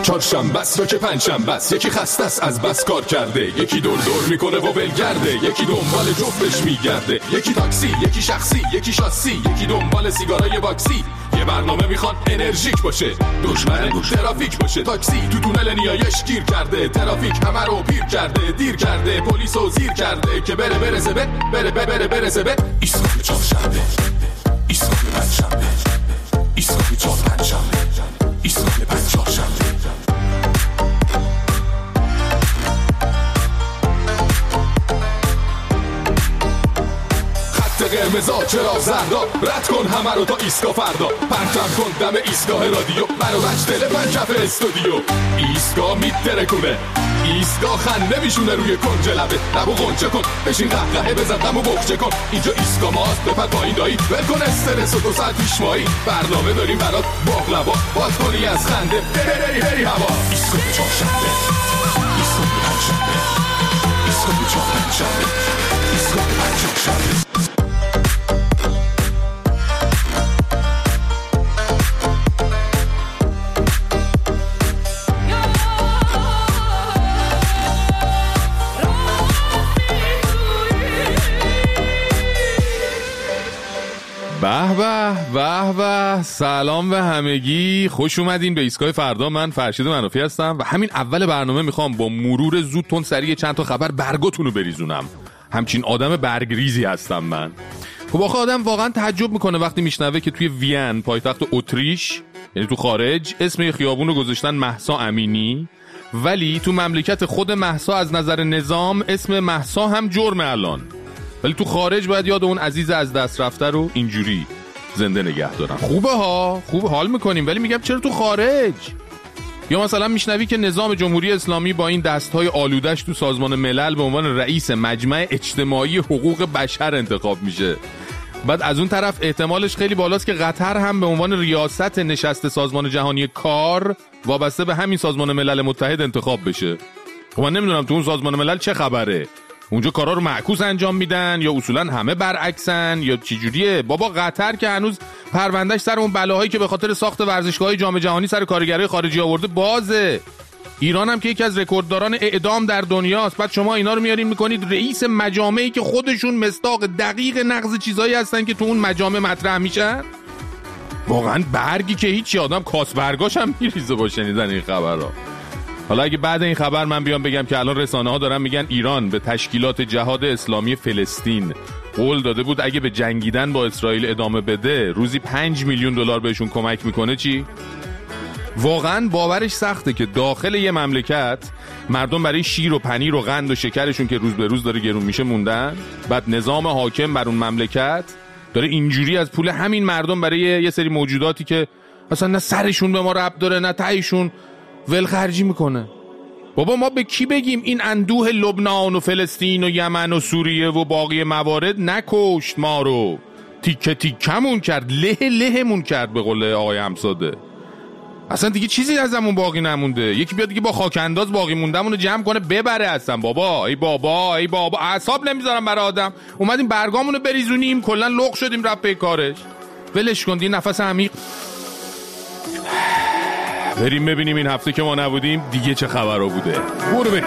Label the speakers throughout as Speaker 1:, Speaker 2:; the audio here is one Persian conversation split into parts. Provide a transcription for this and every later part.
Speaker 1: چهارشنبه است یا که پنجشنبه است، یکی خسته است از بس کار کرده، یکی دور دور میکنه و ولگرده، یکی دنبال جفتش میگرده، یکی تاکسی، یکی شخصی، یکی شاسی، یکی دنبال سیگارای باکسی. یه برنامه میخوان انرژیک باشه، دشمن ترافیک باشه. تاکسی تو تونل نیایش گیر کرده، ترافیک همه رو پیر کرده، دیر کرده، پلیسو زیر کرده که برسه به ایستگاه چهارشنبه، ایستگاه پنجشنبه، ایستگاه چهارشنبه، ایستگاه پنجشنبه. قرمزا چرا زردا، رد کن همه رو تا ایستگاه فردا، پرچم کن دم ایستگاه رادیو، منو بچ تلفن کف استودیو. ایستگاه میترکونه، ایستگاه خنده میشونه روی کنج لبه، لبو غنچه کن، بشین قهقهه بزن دمو بخچه کن. اینجا ایستگاه ماست، بپر پایین دایی، ول کن استرس و 2 ساعت پیش مایی. برنامه داریم برات باقلوا، باز کنی از خنده بری هوا. ایستگاه چهارشنبه، ایستگاه پنجشنبه، ایستگاه چهارشنبه، ایستگاه پنجشنبه.
Speaker 2: به به، سلام به همگی، خوش اومدین به ایستگاه فردا. من فرشید منافی هستم و همین اول برنامه میخوام با مرور زود تند سریع چند تا خبر برگاتونو بریزونم. همچین آدم برگریزی هستم من. خب آخه آدم واقعا تعجب میکنه وقتی میشنوه که توی وین، پایتخت اتریش، یعنی تو خارج، اسم خیابون رو گذاشتن مهسا امینی، ولی تو مملکت خود مهسا از نظر نظام اسم مهسا هم جرمه الان، ولی تو خارج باید یاد اون عزیز از دست رفته رو اینجوری زنده نگه دارن. خوبه ها، خوب حال میکنیم، ولی میگم چرا تو خارج؟ یا مثلا میشنوی که نظام جمهوری اسلامی با این دستهای آلودش تو سازمان ملل به عنوان رئیس مجمع اجتماعی حقوق بشر انتخاب میشه. بعد از اون طرف احتمالش خیلی بالاست که قطر هم به عنوان ریاست نشست سازمان جهانی کار وابسته به همین سازمان ملل متحد انتخاب بشه. خب من نمیدونم تو اون سازمان ملل چه خبره، اونجا کارا رو معکوس انجام میدن یا اصولا همه برعکسن یا چی جوریه؟ بابا قطر که هنوز پروندهش سر اون بلاهایی که به خاطر ساخت ورزشگاه‌های جام جهانی سر کارگرای خارجی آورده بازه. ایران هم که یکی از رکوردداران اعدام در دنیاست. بعد شما اینا رو میارین میکنید رئیس مجامعی که خودشون مصداق دقیق نقض چیزایی هستن که تو اون مجامع مطرح میشن. واقعا برگی که هیچ، آدم کاس برگاش هم میریزه با شنیدن این خبرها. حالا اگه بعد این خبر من بیام بگم که الان رسانه ها دارن میگن ایران به تشکیلات جهاد اسلامی فلسطین قول داده بود اگه به جنگیدن با اسرائیل ادامه بده روزی 5 میلیون دلار بهشون کمک میکنه، چی؟ واقعا باورش سخته که داخل یه مملکت مردم برای شیر و پنیر و قند و شکرشون که روز به روز داره گرون میشه موندن، بعد نظام حاکم بر اون مملکت داره اینجوری از پول همین مردم برای یه سری موجوداتی که اصلا نه سرشون به ما ربط داره نه تایشون ولخرجی میکنه. بابا ما به کی بگیم این اندوه لبنان و فلسطین و یمن و سوریه و باقی موارد نکشت ما رو، تیکه تیکمون کرد، لهمون کرد به قول آقای همساده. اصلا دیگه چیزی ازمون باقی نمونده. یکی بیاد دیگه با خاک انداز باقی موندمون رو جمع کنه ببره اصلا. بابا ای بابا اعصاب نمیذارم برای آدم. اومدیم برگامون رو بریزونیم، کلا لق شدیم رفت به کارش. ولش کن، دی نفس عمیق بریم ببینیم این هفته که ما نبودیم دیگه چه خبرها بوده. برو بریم.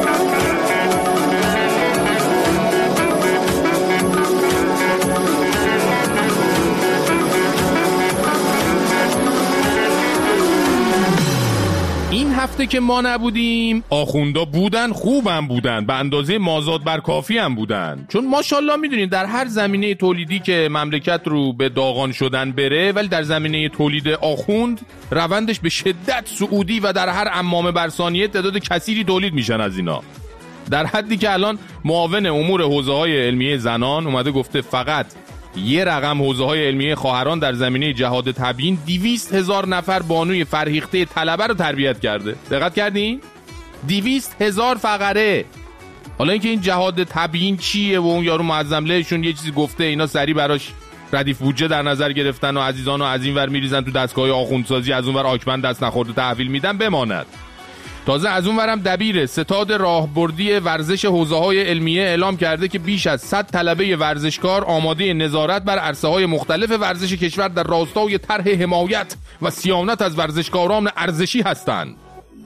Speaker 2: این هفته که ما نبودیم آخوندا بودن، خوبم بودن، به اندازه مازاد بر کافی هم بودن، چون ماشاءالله میدونین در هر زمینه تولیدی که مملکت رو به داغان شدن بره، ولی در زمینه تولید آخوند روندش به شدت صعودی و در هر عمامه بر ثانیه تعداد کثیری تولید میشن از اینا، در حدی که الان معاون امور حوزه‌های علمیه زنان اومده گفته فقط یه رقم حوزه‌های علمیه خواهران در زمینه جهاد تبیین 200,000 نفر بانوی فرهیخته طلبه رو تربیت کرده. دقت کردین؟ 200,000 فقره. حالا اینکه این جهاد تبیین چیه و اون یارو معظم لهشون یه چیزی گفته، اینا سری براش ردیف بودجه در نظر گرفتن و عزیزان و از این ور میریزن تو دستگاه آخوندسازی، از اون ور آکمن دست نخورده تحویل میدن بماند. تازه از اون ورم دبیر ستاد راهبردی ورزش حوزه‌های علمیه اعلام کرده که بیش از 100 طلبه ورزشکار آماده نظارت بر عرصه‌های مختلف ورزش کشور در راستای طرح حمایت و صیانت از ورزشکاران ارزشی هستند.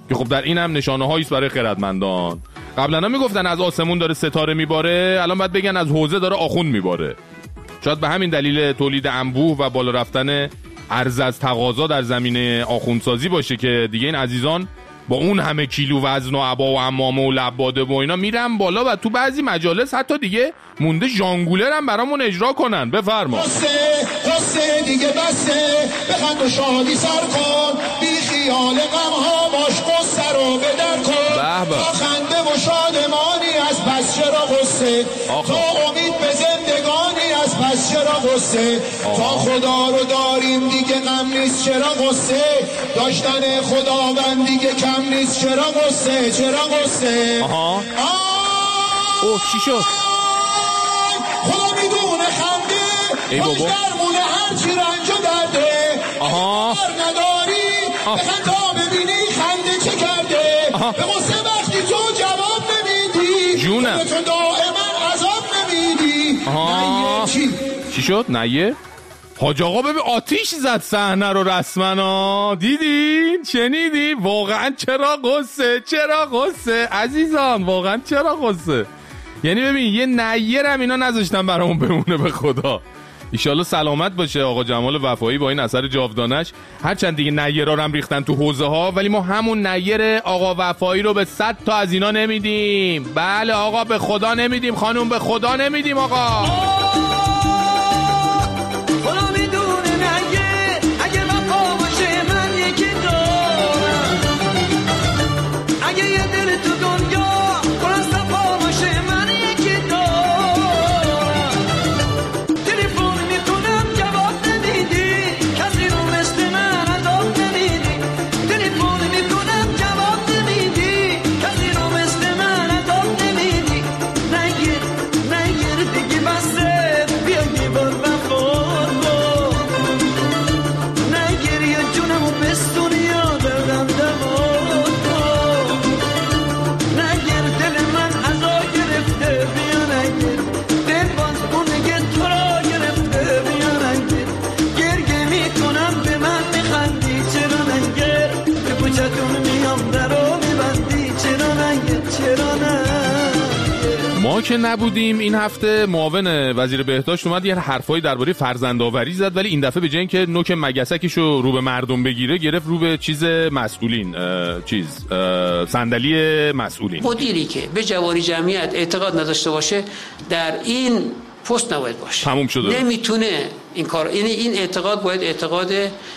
Speaker 2: که خب در این هم نشانه‌هایی است برای خردمندان. قبلا میگفتن از آسمون داره ستاره میباره، الان باید بگن از حوضه داره آخوند میباره. شاید به همین دلیل تولید انبوه و بالا رفتن عرضه از تقاضا در زمینه آخوندسازی باشه که دیگه این عزیزان با اون همه کیلو وزن و عبا و عمامه و لباده و اینا میرن بالا و تو بعضی مجالس حتی دیگه مونده ژانگولر هم برامون اجرا کنن. بفرما.
Speaker 3: قصه دیگه بسه، بخند و شادی سر کن، بی خیال غم‌ها باش، قصه رو بدر کن. تا خنده و شادمانی از پس چرا قصه، تا امید به زندگانی از پس چرا قصه، تا خدا رو داریم دیگه غم نیست چرا قصه، داشتن خداوند دیگه کم نیست چرا قصه، چرا قصه.
Speaker 2: اوه چی شد؟
Speaker 3: خدا میدونه خنده خودش درمونه هرچی رنج و درده. نداری بخند تا ببینی خنده چه کرده. به قصه وقتی تو جواب نمیدی،
Speaker 2: جونم
Speaker 3: تو دائما عذاب نمیدی.
Speaker 2: چی شد؟ نیه؟ حاج آقا ببین آتیش زد صحنه رو رسما. دیدین؟ شنیدین؟ واقعا چرا قصه؟ چرا قصه؟ عزیزان واقعا چرا قصه؟ یعنی ببین یه نیر هم اینا نذاشتن برامون بمونه به خدا. ایشالله سلامت باشه آقا جمال وفایی با این اثر جاودانش. هرچند دیگه نیرها رو هم ریختن تو حوزه ها، ولی ما همون نیر آقا وفایی رو به 100 تا از اینا نمیدیم. بله آقا به خدا نمیدیم، خانوم به خدا نمیدیم آقا. ما که نبودیم این هفته معاون وزیر بهداشت اومد یه حرفایی درباره فرزندآوری زد، ولی این دفعه به جای اینکه نوک مگسکشو رو به مردم بگیره گرفت رو به چیز مسئولین، صندلی مسئولین.
Speaker 4: مدیری که به جواری جمعیت اعتقاد نداشته باشه در این پست نباید باشه.
Speaker 2: تموم شده.
Speaker 4: نمیتونه این کار، یعنی این اعتقاد باید اعتقاد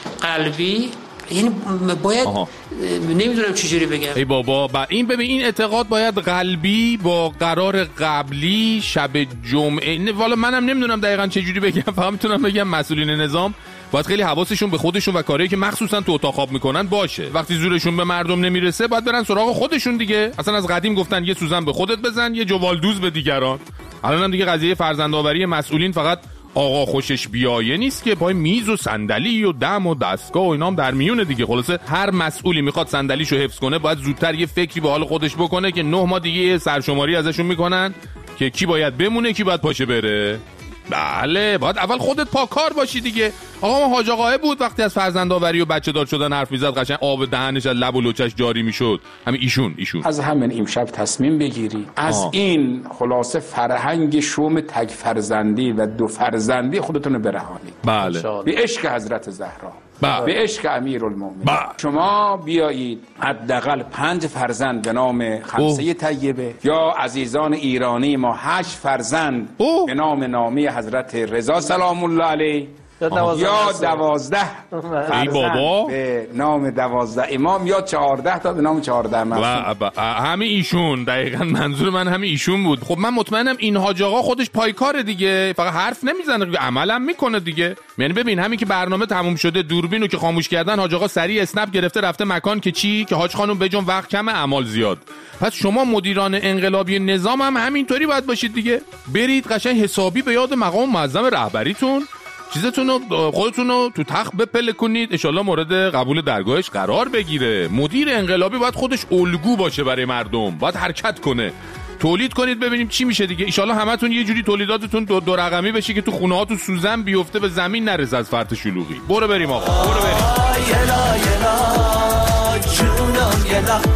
Speaker 4: قلبی، یعنی باید نمیدونم چجوری بگم.
Speaker 2: ای بابا این ببین این اعتقاد باید قلبی با قرار قبلی شب جمعه. والا منم نمیدونم دقیقاً چجوری بگم، فقط میتونم بگم مسئولین نظام باید خیلی حواسشون به خودشون و کاری که مخصوصا تو اتاق خواب میکنن باشه. وقتی زورشون به مردم نمیرسه باید برن سراغ خودشون دیگه. اصلا از قدیم گفتن یه سوزن به خودت بزن، یه جوالدوز به دیگران. الانم دیگه قضیه فرزندآوری مسئولین فقط آقا خوشش بیایه نیست که، پای میز و صندلی و دم و دستگاه و اینام در میونه دیگه. خلاصه هر مسئولی میخواد صندلیشو حفظ کنه باید زودتر یه فکری به حال خودش بکنه که 9 ماه دیگه سرشماری ازشون میکنن که کی باید بمونه کی باید پاشه بره. بله باید اول خودت پاکار باشی دیگه. آقا ما حاج آقاه بود وقتی از فرزندآوری و بچه دار شدن حرف میزد قشنگ آب دهنش از لب و لوچش جاری میشد. همین ایشون
Speaker 5: از همین امشب تصمیم بگیری از این خلاصه فرهنگ شوم تک فرزندی و 2 فرزندی خودتون رو برهانید.
Speaker 2: بله
Speaker 5: به عشق حضرت زهرا، به عشق امیرالمومنین. شما بیایید حداقل 5 فرزند به نام خمسه طیبه، یا عزیزان ایرانی ما 8 فرزند به نام نامی حضرت رضا سلام الله علیه، یا 12 فرزند به نام 12 امام، یا 14 تا به نام 14 معصوم.
Speaker 2: همین ایشون دقیقاً منظور من همین ایشون بود. خب من مطمئنم این حاج آقا خودش پایکاره دیگه، فقط حرف نمیزنه، عملم میکنه دیگه. یعنی ببین همین که برنامه تموم شده دوربینو که خاموش کردن حاج آقا سریع اسنپ گرفته رفته مکان که چی که حاج خانم بجون وقت کمه اعمال زیاد. پس شما مدیران انقلابی نظام هم همینطوری باید باشید دیگه. برید قشنگ حسابی به یاد مقام معظم رهبریتون چیزتونو خودتونو تو تخت بپله کنید، انشالله مورد قبول درگاهش قرار بگیره. مدیر انقلابی باید خودش الگو باشه برای مردم، باید حرکت کنه. تولید کنید ببینیم چی میشه دیگه. انشالله همتون یه جوری تولیداتتون 2 رقمی بشه که تو خونه ها تو سوزن بیفته به زمین نرسه از فرط شلوغی. برو بریم آقا برو بریم.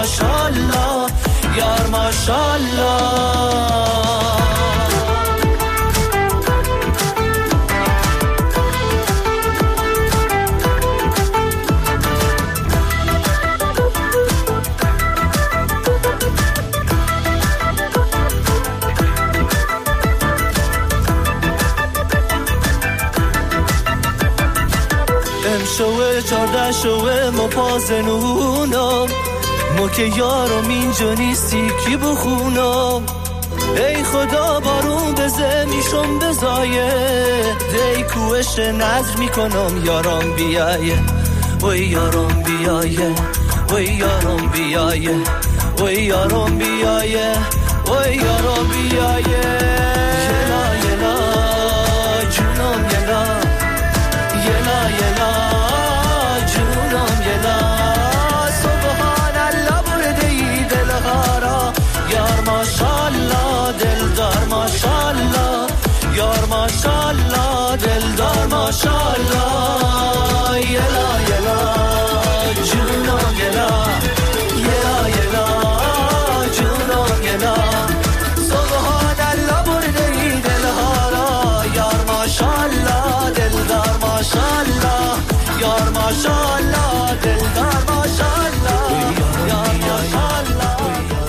Speaker 6: ماشاءالله یار ماشاءالله.
Speaker 7: شوه 14 شوه ما پازنونم ما که یارم اینجا نیستی کی بخونم. ای خدا بارون بزه میشم بزایه دی کوش نظر میکنم یارم بیایه وی یارم بیایه وی یارم بیایه وی یارم بیایه وی یارم بیایه. یلا یلا جونم یلا یلا یلا جونم یلا سبحان الله برده ای دلغارا یار ماشاءالله دلدار ماشاءالله یار ماشاءالله دلدار ماشاءالله. یلا یلا جونم یلا یلا یلا جونم یلا سبحان الله برده ای دلغارا یار ماشاءالله دلدار ماشاءالله یار ماشاءالله دلدار ماشاءالله یار ماشاءالله.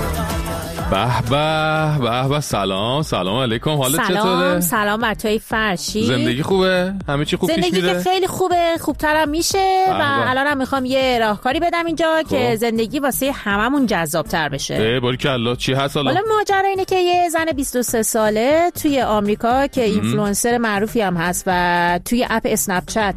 Speaker 2: به به سلام علیکم. حالت چطوره؟
Speaker 8: سلام بر توی فرشی.
Speaker 2: زندگی خوبه؟ همه چی خوب پیش میره؟
Speaker 8: زندگی که خیلی خوبه، خوبترم میشه و الانم میخوام یه راهکاری بدم اینجا که زندگی واسه هممون جذاب‌تر بشه.
Speaker 2: باریکالله. چی هست
Speaker 8: حالا ماجرا اینه که یه زن 23 ساله توی آمریکا که اینفلوئنسر معروفی هم هست و توی اپ اسنپ چت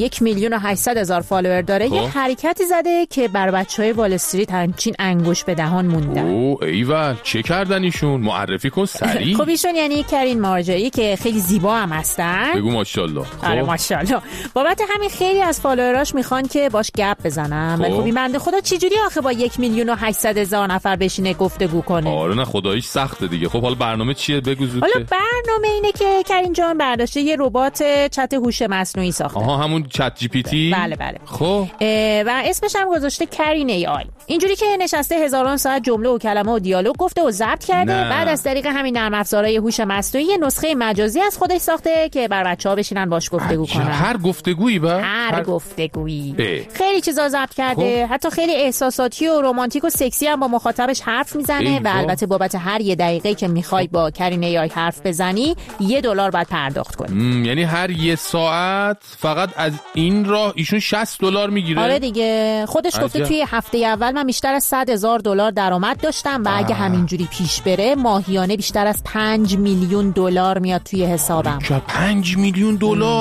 Speaker 8: 1,800,000 فالوور داره یه حرکتی زده که بر بچهای وال استریت همچین انگوش به دهان موندن.
Speaker 2: ایول چه کردن ایشون؟ معرفی کن سریع.
Speaker 8: خب ایشون یعنی کرین مارجری که خیلی زیبا هم هستن.
Speaker 2: بگو ماشاءالله.
Speaker 8: آره ماشاءالله. بابت همین خیلی از فالووراش میخوان که باش گپ بزنن. ولی خب این بنده خدا چجوری آخه با 1,800,000 نفر بشینه گفتگو کنه؟
Speaker 2: آره نه خداییش سخته دیگه. خب حالا برنامه چیه بگو زود.
Speaker 8: حالا برنامه اینه که کرین جان برداشته یه ربات چت هوش مصنوعی ساخته.
Speaker 2: همون چت جی پی تی.
Speaker 8: بله.
Speaker 2: خب
Speaker 8: و اسمش هم گذاشته کرین ای آی. اینجوری که نشسته هزاران ساعت جمله و کلمه و دیالوگ گفته و ضبط کرده. بعد از طریق همین نرم افزارهای هوش مصنوعی یه نسخه مجازی از خودش ساخته که بر بچه‌ها بشینن باش گفتگو کنن.
Speaker 2: هر گفتگویی
Speaker 8: هر گفتگویی خیلی چیزا ضبط کرده. حتی خیلی احساساتی و رمانتیک و سکسی هم با مخاطبش حرف میزنه و البته بابت هر یه دقیقه که میخوای با کرین ای آی حرف بزنی $1 باید پرداخت کنی.
Speaker 2: یعنی هر یه ساعت فقط از این راه ایشون $60 میگیره.
Speaker 8: آره دیگه. خودش گفته توی هفته اول من بیشتر از $100,000 درآمد داشتم و اگه همینجوری پیش بره ماهیانه بیشتر از $5 میلیون میاد توی حسابم.
Speaker 2: $5 میلیون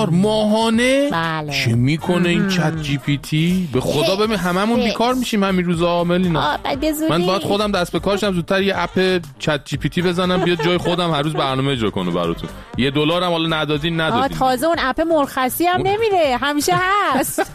Speaker 2: ماهانه؟
Speaker 8: بله.
Speaker 2: چه میکنه این چت جی پی تی؟ به خدا ببین هممون بیکار میشیم همین روزا ملینا. من باید خودم دست به کارشم زودتر یه اپ چت جی پی تی بزنم بیاد جای خودم هر روز برنامه اجرا کنه براتون. $1 هم حالا ندادین.
Speaker 8: تازه اون اپ مرخصی هم نمیره، همیشه هست.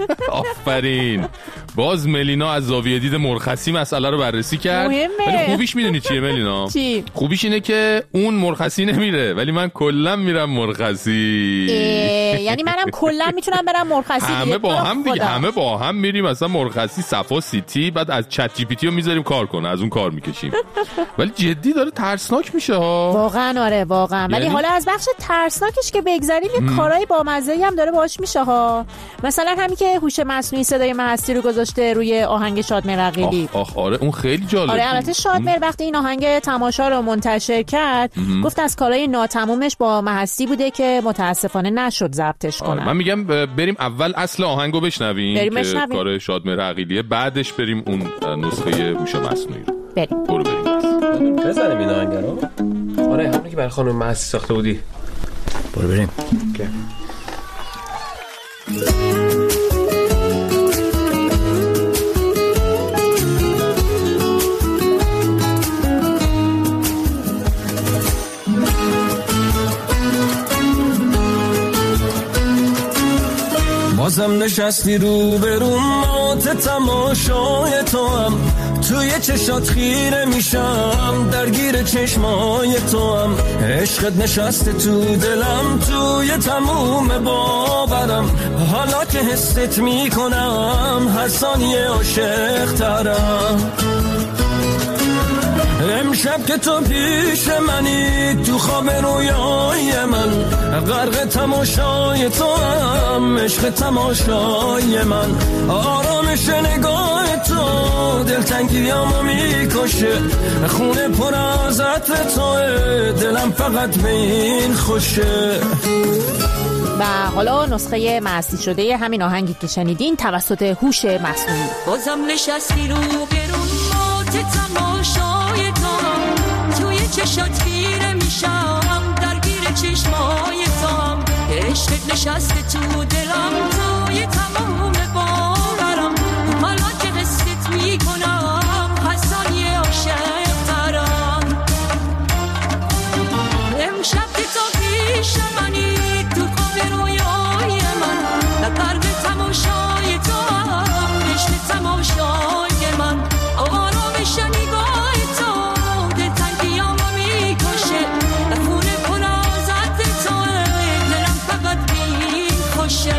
Speaker 2: آفرین. باز ملینا از زاویه دید مرخصی مسئله رو بررسی کرد. ولی خوبیش میدونی چیه ملینا؟
Speaker 8: چی؟
Speaker 2: خوبیش اینه که اون مرخصی نمیره ولی من کلا میرم مرخصی.
Speaker 8: یعنی منم کلا میتونم برم مرخصی.
Speaker 2: همه با هم دیگه. همه با هم میریم مثلا مرخصی صفا سیتی بعد از چت جی پی تی رو میذاریم کار کنه از اون کار میکشیم. ولی جدی داره ترسناک میشه ها.
Speaker 8: واقعا آره واقعا. ولی حالا از بخش ترسناکش که بگذریم یه کارهای بامزه‌ای هم داره باهاش میشه ها. مثلا همین که هوش مصنوعی صدای هستی رو گذاشته روی آهنگ شادمهر عقیلی.
Speaker 2: آره اون خیلی جالب.
Speaker 8: آره البته شادمهر وقتی این آهنگ تماشا رو منتشر کرد گفت از کارهای ناتمومش با هستی بوده که متاسفانه نشد ضبطش کنن.
Speaker 2: من میگم بریم اول اصل آهنگو بشنویم که کار شادمهر عقیلیه بعدش بریم اون نسخه هوش مصنوعی رو.
Speaker 8: بریم
Speaker 9: بزنیم این آهنگ رو. آره همونی که برای خانم مهستی ساخته بودی.
Speaker 10: بریم.
Speaker 7: بازم نشستی رو به رو مات تماشای تو هم توی چشات خیره میشم درگیر چشمای تو هم عشقت نشسته تو دلم توی تموم باورم حالا که حست میکنم هر ثانیه عاشق ترم امشب که تو پیش منی تو خواب رویای من غرق تماشای تو هم عشق تماشای من آرامش نگاه تو دلتنگیامو میکشه خونه پر از عطر توه دلم فقط به این خوشه.
Speaker 8: و حالا نسخه معزی شده همین آهنگی که شنیدین توسط هوش مصنوعی.
Speaker 6: بازم نشستی رو برون مات تماشای تو توی چشات خیره میشم درگیر چشمای تو عشقت نشسته تو دلم توی تمام باورم حالا که قصت میکنم حسانی عاشق ترم امشب که تو پیش منی تو خواب رویای من غرق تماشای تو عشق تماشای من آرامش نگاه تو دلتنگیامو میکشه خونه پر از عطر تو دلم فقط میکشه.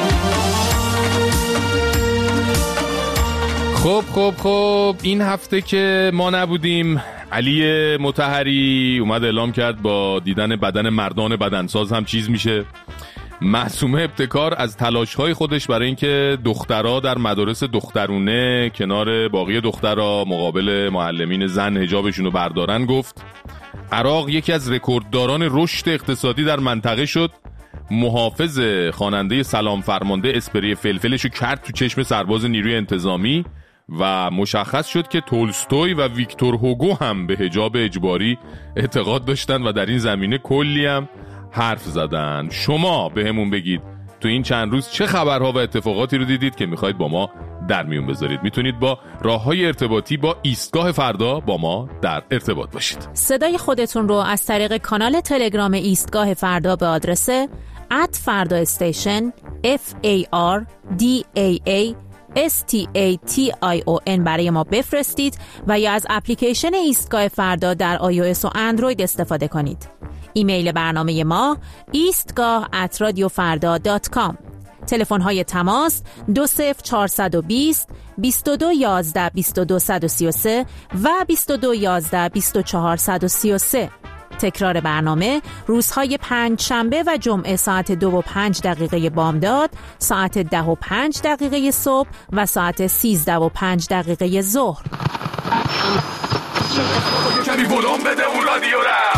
Speaker 2: خب این هفته که ما نبودیم علی مطهری اومد اعلام کرد با دیدن بدن مردان بدنساز هم چیز میشه. معصومه ابتکار از تلاش‌های خودش برای اینکه دخترها در مدارس دخترونه کنار باقی دخترها مقابل معلمین زن حجابشون رو بردارن گفت. عراق یکی از رکوردداران رشد اقتصادی در منطقه شد. محافظ خواننده سلام فرمانده اسپری فلفلشو کرد تو چشم سرباز نیروی انتظامی و مشخص شد که تولستوی و ویکتور هوگو هم به حجاب اجباری اعتقاد داشتن و در این زمینه کلی هم حرف زدن. شما به همون بگید تو این چند روز چه خبرها و اتفاقاتی رو دیدید که میخواید با ما در میون بذارید. میتونید با راههای ارتباطی با ایستگاه فردا با ما در ارتباط باشید.
Speaker 8: صدای خودتون رو از طریق کانال تلگرام ایستگاه فردا به آدرس @fardastation FARDAASTATION برای ما بفرستید و یا از اپلیکیشن ایستگاه فردا در iOS و اندروید استفاده کنید. ایمیل برنامه ما eastgah@radiofarda.com. تلفن‌های تماس 20420 2211 2233 و 2211 2433. تکرار برنامه روزهای پنجشنبه و جمعه ساعت 2:05 بامداد، ساعت 10:05 صبح و ساعت 13:05 ظهر.
Speaker 1: کمی ولوم بده اون رادیو را.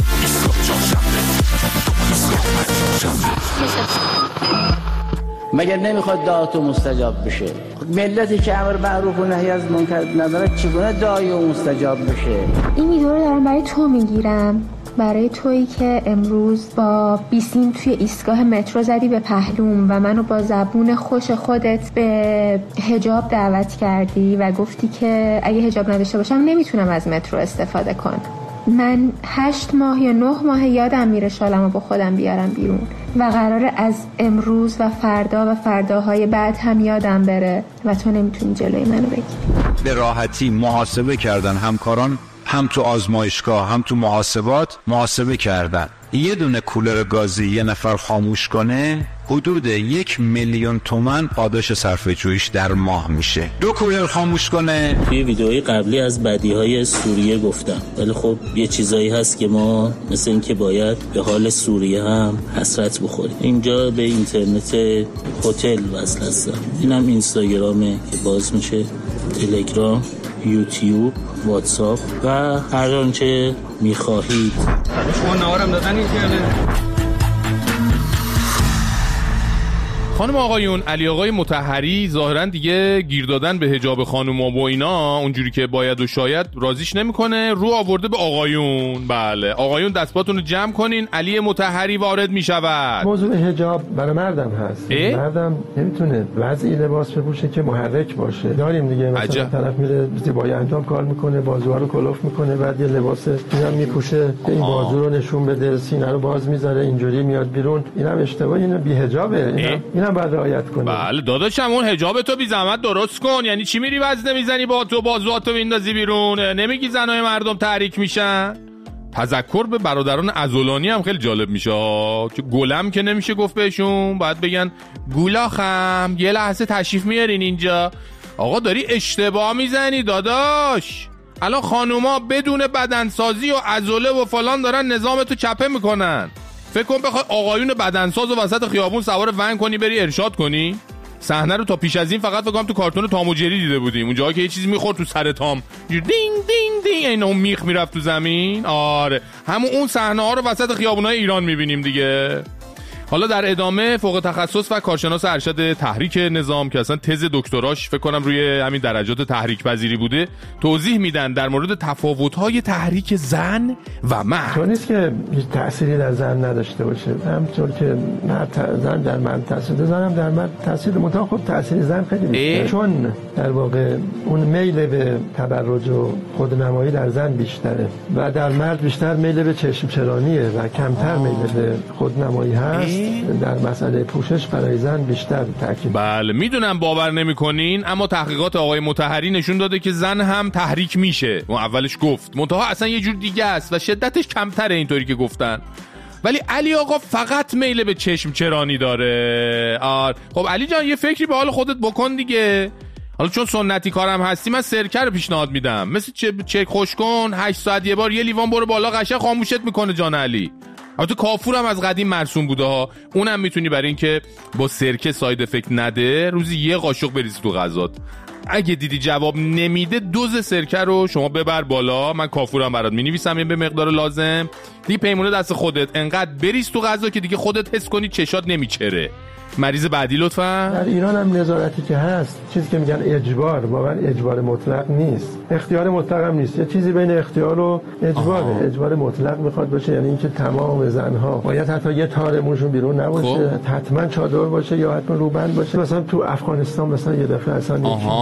Speaker 10: مگر نمیخواد دعاتو مستجاب بشه؟ ملتی که امر معروف و نهی از منکر نداره چگونه دعای او مستجاب بشه؟
Speaker 11: این ویدیو رو دارم برای تو میگیرم، برای تویی که امروز با بیسیم توی ایستگاه مترو زدی به پهلوم و منو با زبون خوش خودت به حجاب دعوت کردی و گفتی که اگه حجاب نداشته باشم نمیتونم از مترو استفاده کنم. من 8 ماه یا 9 ماه یادم میره شالمو با خودم بیارم بیرون و قراره از امروز و فردا و فرداهای بعد هم یادم بره و تو نمیتونی جلوی منو بگیری.
Speaker 12: به راحتی محاسبه کردن همکاران، هم تو آزمایشگاه هم تو محاسبه کردن. یه دونه کولر گازی یه نفر خاموش کنه حدود 1,000,000 تومان پاداش صرفه جویش در ماه میشه. 2 کولر خاموش کنه.
Speaker 13: توی ویدئوی قبلی از بدیهای سوریه گفتم، ولی خب یه چیزایی هست که ما مثل این که باید به حال سوریه هم حسرت بخوریم. اینجا به اینترنت هتل وصل هستم. اینم اینستاگرامه که باز میشه، تلگرام، یوتیوب، واتساپ و هر آنچه میخواهید.
Speaker 14: شما نهارم دادن این که
Speaker 2: خانم آقایون، علی آقای مطهری ظاهرا دیگه گیر دادن به حجاب خانوما و اینا اونجوری که باید و شاید راضیش نمیکنه، رو آورده به آقایون. بله آقایون دستپاتون رو جمع کنین، علی مطهری وارد میشود.
Speaker 15: موضوع حجاب برای مردم هست. مردم نمیتونه وضعی لباس بپوشه که محرک باشه. داریم دیگه مثلا طرف میره زیبایی انجام کار میکنه، بازوها رو کلوف میکنه، بعد یه لباس اینا میپوشه که این بازو رو نشون بده، سینه رو باز میذاره، اینجوری میاد بیرون. اینم اشتباهه، اینم بی حجابه. اینم باید رعایت کنی.
Speaker 2: بله داداشم اون حجاب تو بی زحمت درست کن. یعنی چی میری وزنه میزنی با تو بازواتو میندازی بیرون؟ نمیگی زنای مردم تحریک میشن؟ تذکر به برادران عضلانی هم خیلی جالب میشه که گلم که نمیشه گفت بهشون، باید بگن گولاخم یه لحظه تشریف میارین اینجا. آقا داری اشتباه میزنی داداش. الان خانوما بدون بدنسازی و عضله و فلان دارن نظامتو چپه میکنن. فکر کن بخوای آقایون بدنساز و وسط خیابون سوار ون کنی بری ارشاد کنی. صحنه رو تا پیش از این فقط فکر کنم تو کارتون تام و جری دیده بودیم، اونجا که یه چیزی میخورد تو سر تام دینگ دینگ دینگ اینا اون میخ میرفت تو زمین. آره همون اون صحنه ها رو وسط خیابونای ایران میبینیم دیگه. حالا در ادامه فوق تخصص و کارشناس ارشد تحریک نظام که اصلا تز دکتراش فکر کنم روی همین درجات تحریک پذیری بوده توضیح میدن در مورد تفاوت‌های تحریک زن و مرد.
Speaker 15: تو نیست که هیچ تأثیری در زن نداشته باشه، همونطور که زن در مرد تاثیر داره، زن هم در مرد تاثیر داره، منتها خب تاثیر زن خیلی بیشتره، چون در واقع اون میل به تبرج و خودنمایی در زن بیشتره و در مرد بیشتر میل به چشم چرانیه و کمتر میل به خودنمایی هست. در مسئله پوشش برای زن بیشتر تاکید.
Speaker 2: بله میدونم باور نمی‌کنین، اما تحقیقات آقای مطهری نشون داده که زن هم تحریک میشه. اون اولش گفت منتها اصلا یه جور دیگه است و شدتش کمتره اینطوری که گفتن. ولی علی آقا فقط میل به چشم چرانی داره. خب علی جان یه فکری به حال خودت بکن دیگه. حالا چون سنتی کارم هستی من سرکه رو پیشنهاد میدم، مثل چک خوش کن 8 ساعت یه بار یه لیوان برو بالا قشنگ خاموشت میکنه جان علی. البته کافور هم از قدیم مرسوم بوده ها، اونم میتونی برای اینکه با سرکه ساید افکت نده روزی یه قاشق بریز تو غذات. اگه دیدی جواب نمیده دوز سرکه رو شما ببر بالا، من کافورم برات مینویسم یه به مقدار لازم، دیگه پیمونه دست خودت، انقدر بریز تو غذا که دیگه خودت حس کنی چشات نمیچره. مریض بعدی لطفا.
Speaker 15: در ایران هم نظارتی که هست، چیزی که میگن اجبار، واقعا اجبار مطلق نیست، اختیار مطلق هم نیست، یه چیزی بین اختیار و اجباره. اجبار مطلق میخواد باشه یعنی اینکه تمام زنها باید حتی یه تار موشون بیرون نباشه، حتما چادر باشه یا حتما روبند باشه. مثلا تو افغانستان مثلا یه دفعه اصلا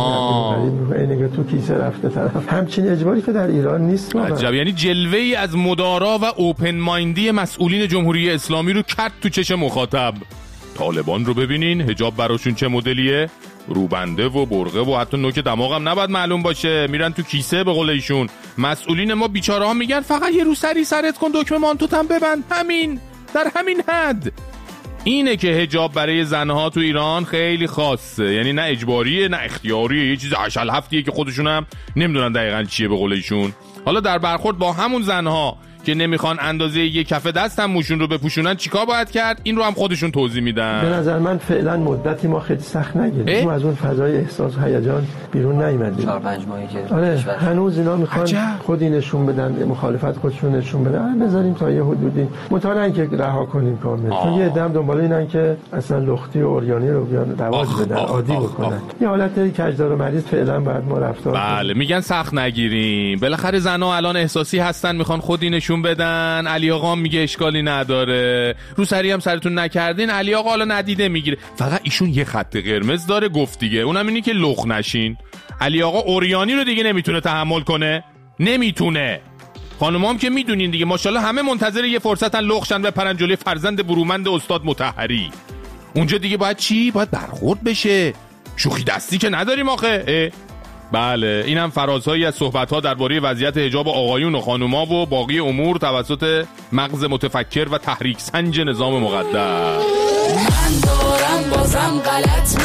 Speaker 15: اینه تو کیسه رفته طرف، همچین اجباری که در ایران نیست.
Speaker 2: عجب، یعنی جلوه‌ای از مدارا و اوپن مایندی مسئولین جمهوری اسلامی رو کرد تو چشم مخاطب. طالبان رو ببینین حجاب براشون چه مدلیه، روبنده و برقه و حتی نوک دماغم نباید معلوم باشه، میرن تو کیسه به قول ایشون. مسئولین ما بیچاره ها میگن فقط یه روسری سرت کن دکمه مانتوت هم ببند، همین در همین حد. اینه که حجاب برای زنها تو ایران خیلی خاصه، یعنی نه اجباریه نه اختیاریه، یه چیز عشل هفتیه که خودشون هم نمیدونن دقیقاً چیه به قول ایشون. حالا در برخورد با همون زنها که نمیخوان اندازه یک کف دست هم موشون رو بپوشونن چیکار باید کرد؟ این رو هم خودشون توضیح میدن.
Speaker 15: به نظر من فعلا مدتی ما خیلی سخت نگیریم، از اون فضای احساس و هیجان بیرون نیومدیم.
Speaker 16: 4-5 ماهی که
Speaker 15: آره هنوز اینا میخوان خودی نشون بدن، مخالفت خودشون نشون بدن. بذاریم تا یه حدودی مطالعه که رها کنیم کامل، چون یه عدم دنبال اینن که اصلا لختی و اوریانی رو بیان رواج بدن، عادی بکنن. یه حالت کجدار و مریض فعلا بعد ما رفتار.
Speaker 2: بله میگن سخت نگیریم، بالاخره زنا الان احساسی هستن، میخوان خودی نشون بدن. علی آقا میگه اشکالی نداره، رو سری هم سرتون نکردین، علی آقا حالا ندیده میگیره. فقط ایشون یه خط قرمز داره گفت دیگه، اونم اینی که لخ نشین. علی آقا اوریانی رو دیگه نمیتونه تحمل کنه، نمیتونه. خانومام که میدونین دیگه ماشاءالله همه منتظر یه فرصتن لخشن بپرن جلوی فرزند برومند استاد مطهری. اونجا دیگه باید چی؟ باید برخورد بشه، شوخی دستی که نداریم آخه. بله اینم فرازهایی از صحبت‌ها درباره وضعیت حجاب آقایون و خانوما و باقی امور توسط مغز متفکر و تحریک سنج نظام مقدس.
Speaker 6: من دارم بازم غلط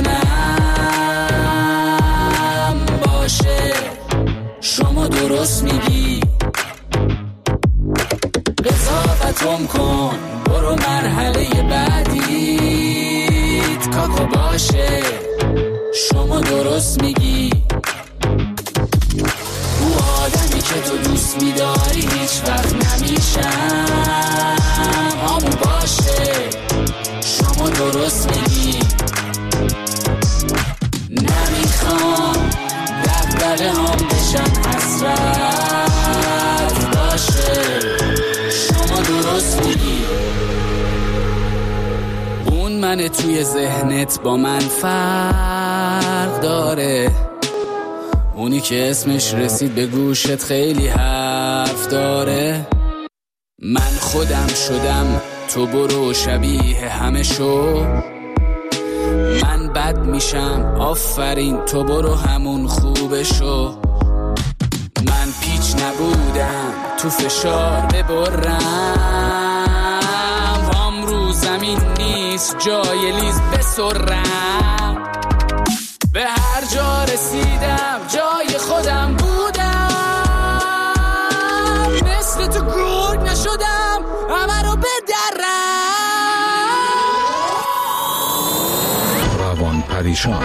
Speaker 6: میکنم، باشه شما درست میگی، قضاوتم کن برو مرحله بعدیت کاکو، باشه شما درست میگی. او آدمی که تو دوست میداری هیچ وقت نمیشم، همون باشه شما درست میگی. نمیخوام دقدقه هم بشم حسرت، باشه شما درست میگی. اون من توی ذهنت با من فرق داره، اونی که اسمش رسید به گوشت خیلی حرف داره. من خودم شدم تو برو شبیه همه شو، من بد میشم آفرین تو برو همون خوبه شو. من پیچ نبودم تو فشار ببرم، هم رو زمین نیست جای لیز بسرم. به هر جا رسیدم جای خودم بودم،
Speaker 12: پریشان.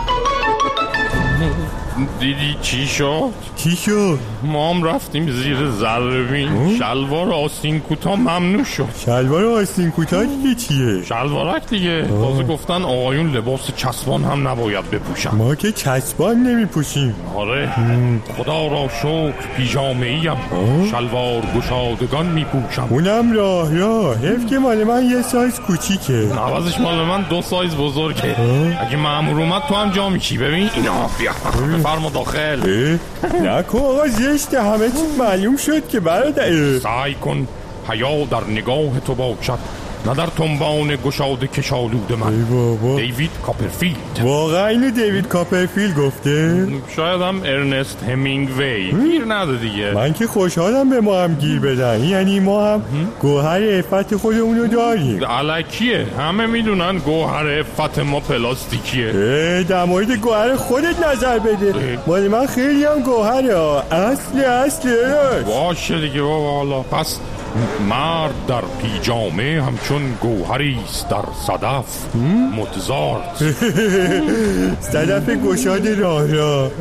Speaker 2: دیدی چی شد؟
Speaker 16: چی شد؟
Speaker 2: ما هم رفتیم زیر ذره‌بین. شلوار آستین کوتاه ممنوع شد.
Speaker 16: شلوار آستین کوتاه دیگه چیه؟
Speaker 2: شلوارک دیگه. تازه گفتن آقایون لباس چسبان هم نباید بپوشن.
Speaker 16: ما که چسبان نمیپوشیم.
Speaker 2: آره خدا را شکر پیژامه‌ایم شلوار گشادگان میپوشم.
Speaker 16: اونم راه حیف که مال من یه سایز کوچیکه.
Speaker 2: عوضش مال من 2 سایز بزرگه. اگه مأمور اومد تو هم جا میشی. ببین اینا بیا بفرما داخل.
Speaker 16: نکن آقا زشته، همه چیز معلوم شد که برادر.
Speaker 2: سعی کن حیا در نگاه تو باشد نه در تنبان گشاده کشالود من. دیوید کاپرفیلد.
Speaker 16: واقعا اینو دیوید کاپرفیلد گفته؟
Speaker 2: شاید هم ارنست همینگوی. گیر نده دیگه.
Speaker 16: من که خوشحالم به ما هم گیر بدن، یعنی ما هم گوهر عفت خودمونو داریم.
Speaker 2: الکیه، همه میدونن گوهر عفت ما پلاستیکیه.
Speaker 16: در مورد گوهر خودت نظر بده. مال من خیلی هم گوهره، اصله.
Speaker 2: باشه دیگه بابا. حالا پس مرد در پیجامه همچون گوهری است در صدف متزارت.
Speaker 16: صدف گشاد راه.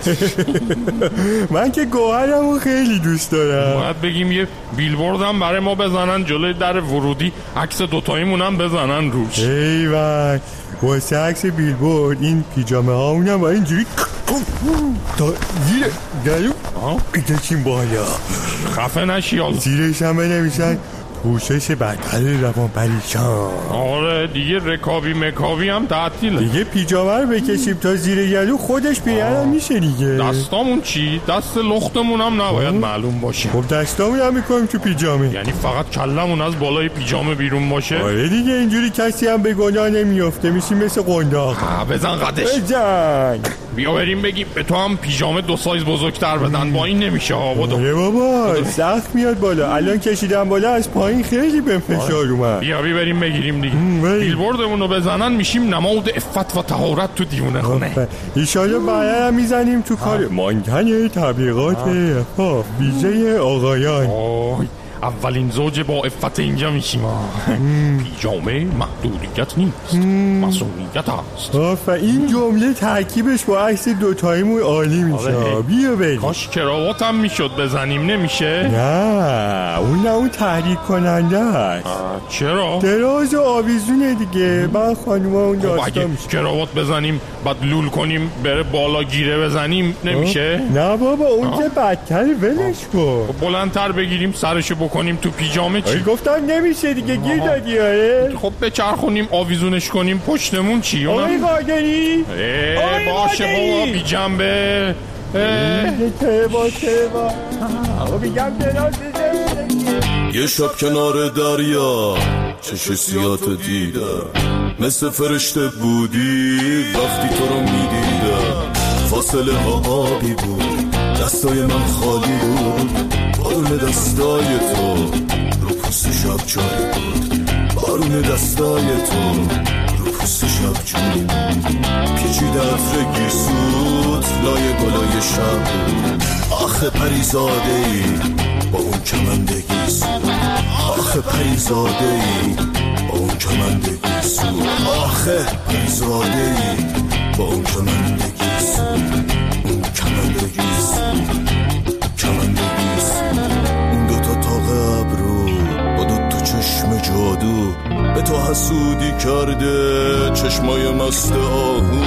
Speaker 16: من که گوهرمو خیلی دوست دارم.
Speaker 2: باید بگیم یه بیلبورد هم برای ما بزنن جلوی در ورودی، عکس دوتاییمون هم بزنن روش.
Speaker 16: ایوان واسه عکس بیلبورد این پیجامه ها اونم با اینجوری تا زیر گلو ایتشیم بالا.
Speaker 2: خفه نشی حالا.
Speaker 16: زیرش هم بنویسن پوشش بدتر روان پریشان.
Speaker 2: آره دیگه رکابی مکابی هم تعطیله
Speaker 16: دیگه. پیجامه رو بکشیم تا زیر گلو خودش پیرن میشه دیگه.
Speaker 2: دستامون چی؟ دست لختمون هم نباید معلوم باشه.
Speaker 16: خب دستامون هم میکنیم تو پیجامه.
Speaker 2: یعنی فقط کلمون از بالای پیجامه بیرون باشه؟
Speaker 16: آره دیگه، اینجوری کسی هم به گناه نمیفته، میشیم مثل قنداق.
Speaker 2: بزن قدش.
Speaker 16: بزن.
Speaker 2: بیا بریم بگیم به تو هم پیجامه 2 سایز بزرگتر بدن. با این نمیشه ها.
Speaker 16: آره بابا سخت میاد بالا. الان کشیدم بالا از پایین خیلی به فشار اومد.
Speaker 2: بیا بریم بگیریم دیگه. بیلبوردمون رو بزنن میشیم نماد عفت و طهارت تو دیونه خونه.
Speaker 16: ایشالا بعدا هم میزنیم تو کار مانکن تبلیغات ویژه آقایان.
Speaker 2: اولین زوج با عفت اینجا میشیم. پیجامه محدودیت نیست، مسئولیت هست.
Speaker 16: این جمله ترکیبش با عکس دوتاییمون عالی میشه. بیا بریم.
Speaker 2: کاش کراوات هم میشد بزنیم. نمیشه؟
Speaker 16: نه اون تحریک کننده است.
Speaker 2: چرا؟
Speaker 16: دراز و آویزونه دیگه. من خانوما اون داستان میشه.
Speaker 2: کراوات بزنیم بعد لول کنیم بره بالا گیره بزنیم نمیشه؟
Speaker 16: نه بابا اون که بدتر، ولش کن.
Speaker 2: بلندتر بگیریم سرشو بکنیم تو پیجامه. چی؟
Speaker 16: گفتم نمیشه دیگه. گیر دادی.
Speaker 2: خب بچرخونیم آویزونش کنیم پشتمون. چی؟
Speaker 16: آقای قادری
Speaker 2: باشه بابا بی جنبه.
Speaker 16: آقا بیگم دراز
Speaker 17: یه شب کنار دریا چش سیاتو دیدم، مثل فرشته بودی وقتی تو رو میدیدم. فاصله ها آبی بود، دستای من خالی بود. بارون دستای تو رو پوست شب جاری بود. بارون دستای تو رو پوست شب جاری بود. پیچیده عطر گیسوت لای گلای شب بود. آخه پریزاده ای با اون کمند گیسوت. آخه پریزاده ای با اون کمند گیسوت. آخه پریزاده ای با اون کمند گیسوت. اون کمند گیسوت. اون دوتا تاق ابرو با دوتا چشم جادو به تو حسودی کرده چشمای مست آهو.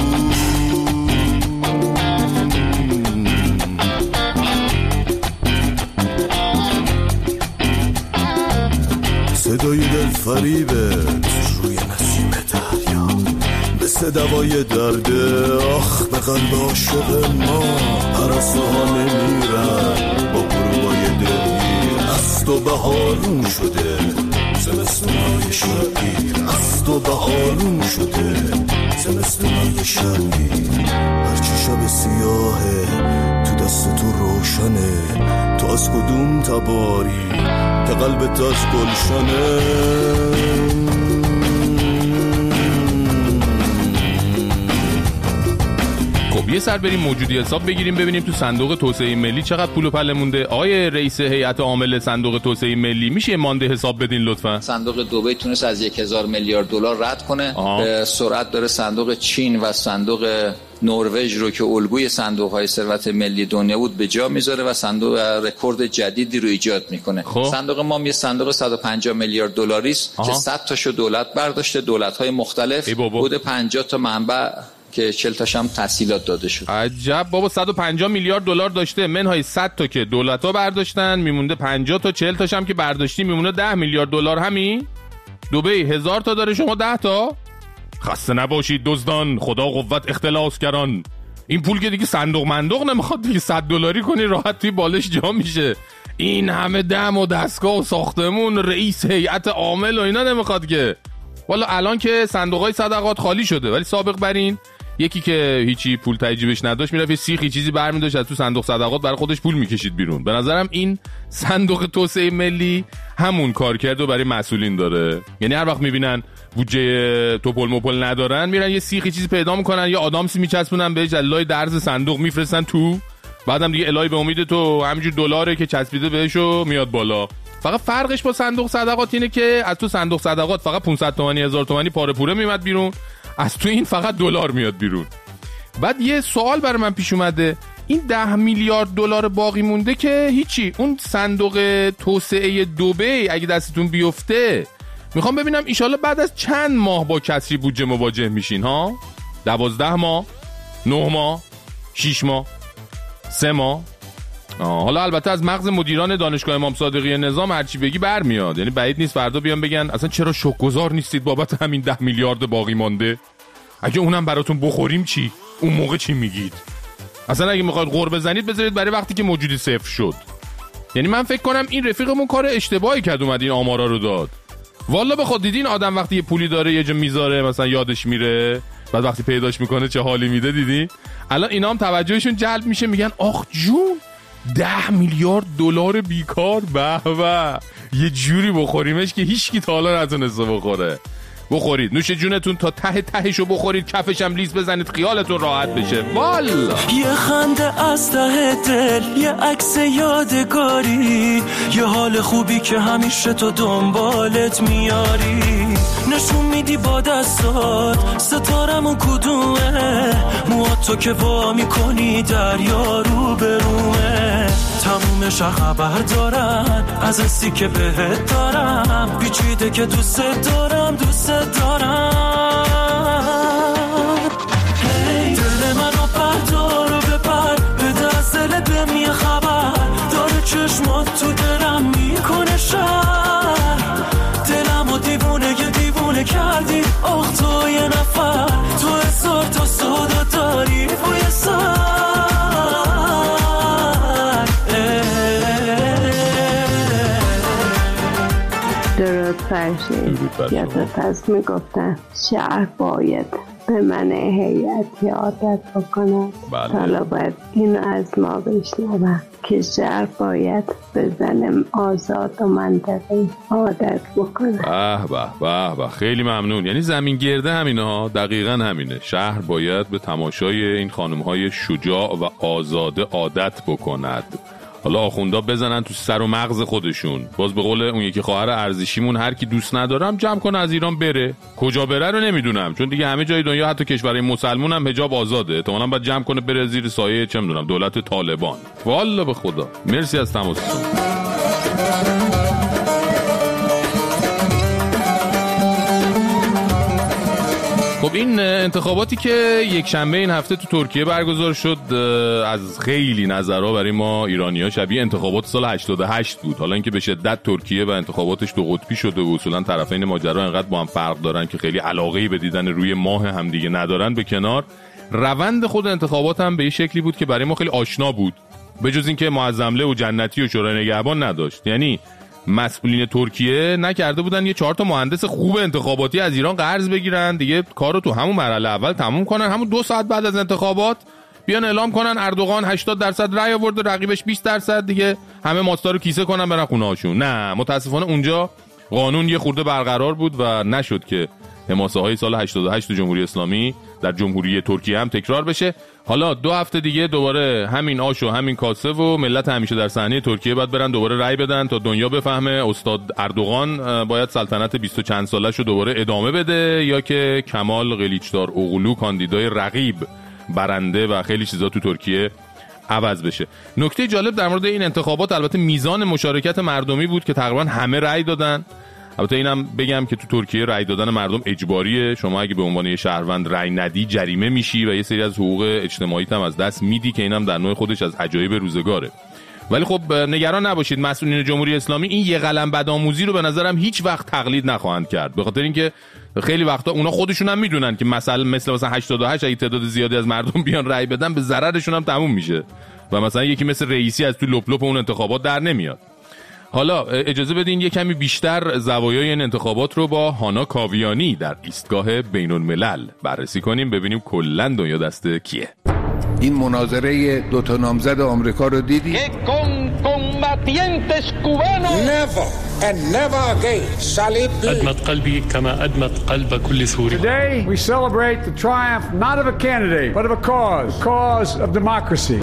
Speaker 17: صدای دل فریبت روی نسیم دریا مثل دوای درده. آخ به قلب عاشق ما پرسه ها نمیرن با گروهای دلگیر. از تو بهارون شده زمستونای شبگیر. از تو بهارون شده زمستونای شبگیر. هرچی شب سیاهه تو دست تو روشنه. تو از کدوم تباری که قلبت از گلشنه.
Speaker 2: خب یه سر بریم موجودی حساب بگیریم ببینیم تو صندوق توسعه ملی چقدر پول و پله مونده. آقای رئیس هیئت عامل صندوق توسعه ملی میشه مانده حساب بدین لطفا؟
Speaker 18: صندوق دبی تونست از 1000 میلیارد دلار رد کنه. به سرعت داره صندوق چین و صندوق نروژ رو که الگوی صندوق‌های ثروت ملی دنیا بود به جا میذاره و صندوق رکورد جدیدی رو ایجاد میکنه. صندوق ما یه صندوق 150 میلیارد دلاری است که 100 تاشو دولت برداشته، دولت‌های مختلف، حدود 50 تا منبع که 40 تاش هم تسهیلات داده شد.
Speaker 2: عجب بابا، 150 میلیارد دلار داشته، منهای 100 تا که دولت‌ها برداشتن میمونده 50 تا، 40 تاش هم که برداشتی میمونه 10 میلیارد دلار. همین دبی 1000 تا داره، شما 10 تا. خسته نباشید دزدان، خدا قوت اختلاسگران. این پول که دیگه صندوق مندوق نمیخواد دیگه، 100 دلاری کنی راحت توی بالش جا میشه. این همه دم و دستگاه و ساختمون، رئیس هیئت عامل و اینا نمیخواد که. والا الان که صندوق‌های صدقات خالی شده، ولی سابق برین یکی که هیچی پول تجیبش نداشت میرفت یه سیخی چیزی برمی‌داشت از تو صندوق صدقات برای خودش پول میکشید بیرون. به نظرم این صندوق توسعه ملی همون کار کرد و برای مسئولین داره. یعنی هر وقت میبینن بودجه توپل مپل ندارن میرن یه سیخی چیزی پیدا میکنن یا آدامسی میچسبونن به جلای درز صندوق میفرستن تو، بعدم دیگه الهی به امید تو همینجور دلاره که چسبیده بهشو میاد بالا. فقط فرقش با صندوق صدقات اینه که از تو صندوق صدقات فقط 500 تومانی 1000 تومانی پاره پوره میاد بیرون، از تو این فقط دلار میاد بیرون. بعد یه سوال برای من پیش اومده، این 10 میلیارد دلار باقی مونده که هیچی، اون صندوق توسعه دبی اگه دستتون بیفته میخوام ببینم ایشالا بعد از چند ماه با کسری بودجه مواجه میشین ها؟ 12 ماه، 9 ماه، 6 ماه، 3 ماه. حالا البته از مغز مدیران دانشگاه امام صادقی نظام هرچی بگی برمیاد، یعنی بعید نیست فردا بیان بگن اصلا چرا شکرگزار نیستید بابت همین 10 میلیارد باقی مانده؟ اگه اونم براتون بخوریم چی؟ اون موقع چی میگید؟ اصلا اگه میخواید غر بزنید بذارید برای وقتی که موجودی صفر شد. یعنی من فکر کنم این رفیقمون کار اشتباهی کرد اومد این آمارا رو داد. والا به خود دیدین آدم وقتی یه پولی داره یه جا میذاره مثلا یادش میره، بعد وقتی پیداش میکنه چه حالی میده. دیدی الان اینا هم توجهشون جلب میشه، میگن آخ جون 10 میلیارد دلار بیکار، به به یه جوری بخوریمش که هیچکی تا حالا نتونسته بخوره. بخورید نوش جونتون تا ته تهشو بخورید، کفش هم لیز بزنید خیالتون راحت بشه. والا
Speaker 7: یه خنده از ته دل، یه عکس یادگاری، یه حال خوبی که همیشه تو دنبالت میاری، نشون میدی با دستات ستارمون کدومه، موهاتو که وا میکنی دریا رو برومه، تمومش خبر دارن از حسی که بهت دارم، پیچیده که دوست دارم دوست دارم. دل منو بردار و ببر، بده از دل بهم یه خبر، داره چشمات تو دلم میکنه شر، دلمو دیوونه کردی، آخ تو یه نفر، تو هزار تا سودا داری بوی سر.
Speaker 19: درود فرشید، یادت هست میگفتن شهر باید به من هیئتی عادت بکنم. حالا باید اینو از ما بشنوم که شهر باید به زن آزاد و منطقی عادت بکنم.
Speaker 2: به به خیلی ممنون. یعنی زمین گرده همینه ها، دقیقا همینه. شهر باید به تماشای این خانم‌های شجاع و آزاده عادت بکند. حالا آخوندا بزنن تو سر و مغز خودشون. باز به قول اون یکی خواهر ارزشیمون، هر کی دوست ندارم جمع کنه از ایران بره. کجا بره رو نمیدونم، چون دیگه همه جای دنیا حتی کشورهای مسلمون هم حجاب آزاده. احتمالاً باید جمع کنه بره زیر سایه چه میدونم دولت طالبان. والله به خدا. مرسی از تماستون. خب این انتخاباتی که یک شنبه این هفته تو ترکیه برگزار شد از خیلی نظرها برای ما ایرانی‌ها شبیه انتخابات سال 88 بود. حالا اینکه به شدت ترکیه و انتخاباتش دو قطبی شده و اصولا طرفین ماجرا انقدر با هم فرق دارن که خیلی علاقه‌ای به دیدن روی ماه هم دیگه ندارن به کنار، روند خود انتخابات هم به این شکلی بود که برای ما خیلی آشنا بود، به جز اینکه معظمله و جنتی و شورای نگهبان نداشت. یعنی مسئولین ترکیه نکرده بودن یه 4 تا مهندس خوب انتخاباتی از ایران قرض بگیرن دیگه کارو تو همون مرحله اول تموم کنن، همون 2 ساعت بعد از انتخابات بیان اعلام کنن اردوغان 80% رای آورده، رقیبش 20%، دیگه همه ماستا رو کیسه کنن برن خونه هاشون. نه، متاسفانه اونجا قانون یه خورده برقرار بود و نشد که حماسه های سال 88 تو جمهوری اسلامی در جمهوری ترکیه هم تکرار بشه. حالا 2 هفته دیگه دوباره همین آش و همین کاسه و ملت همیشه در صحنه ترکیه باید برن دوباره رأی بدن تا دنیا بفهمه استاد اردوغان باید سلطنت 20 و چند سالش رو دوباره ادامه بده یا که کمال قلیچدار اوغلو کاندیدای رقیب برنده و خیلی چیزا تو ترکیه عوض بشه. نکته جالب در مورد این انتخابات البته میزان مشارکت مردمی بود که تقریبا همه رأی دادن. البته اینم بگم که تو ترکیه رأی دادن مردم اجباریه. شما اگه به عنوان یه شهروند رأی ندی جریمه میشی و یه سری از حقوق اجتماعیت هم از دست میدی که اینم در نوع خودش از عجایب روزگاره. ولی خب نگران نباشید، مسئولین جمهوری اسلامی این یه قلم بدآموزی رو به نظرم هیچ وقت تقلید نخواهند کرد، به خاطر اینکه خیلی وقتا اونا خودشون هم میدونن که مثلا 88 اگه تعداد زیادی از مردم بیان رأی بدن به ضررشون هم تموم میشه و مثلا یکی مثل رئیسی از تو لپ لپ اون انتخابات در نمیاد. حالا اجازه بدین یه کمی بیشتر زوایای این انتخابات رو با هانا کاویانی در ایستگاه بین‌الملل بررسی کنیم، ببینیم کلاً دنیا دست کیه.
Speaker 20: این مناظره 2 نامزد آمریکا رو دیدی؟
Speaker 21: أدمت قلبي كما أدمت قلب كل سوري.
Speaker 22: Today we celebrate the triumph not of a candidate but of a cause of democracy.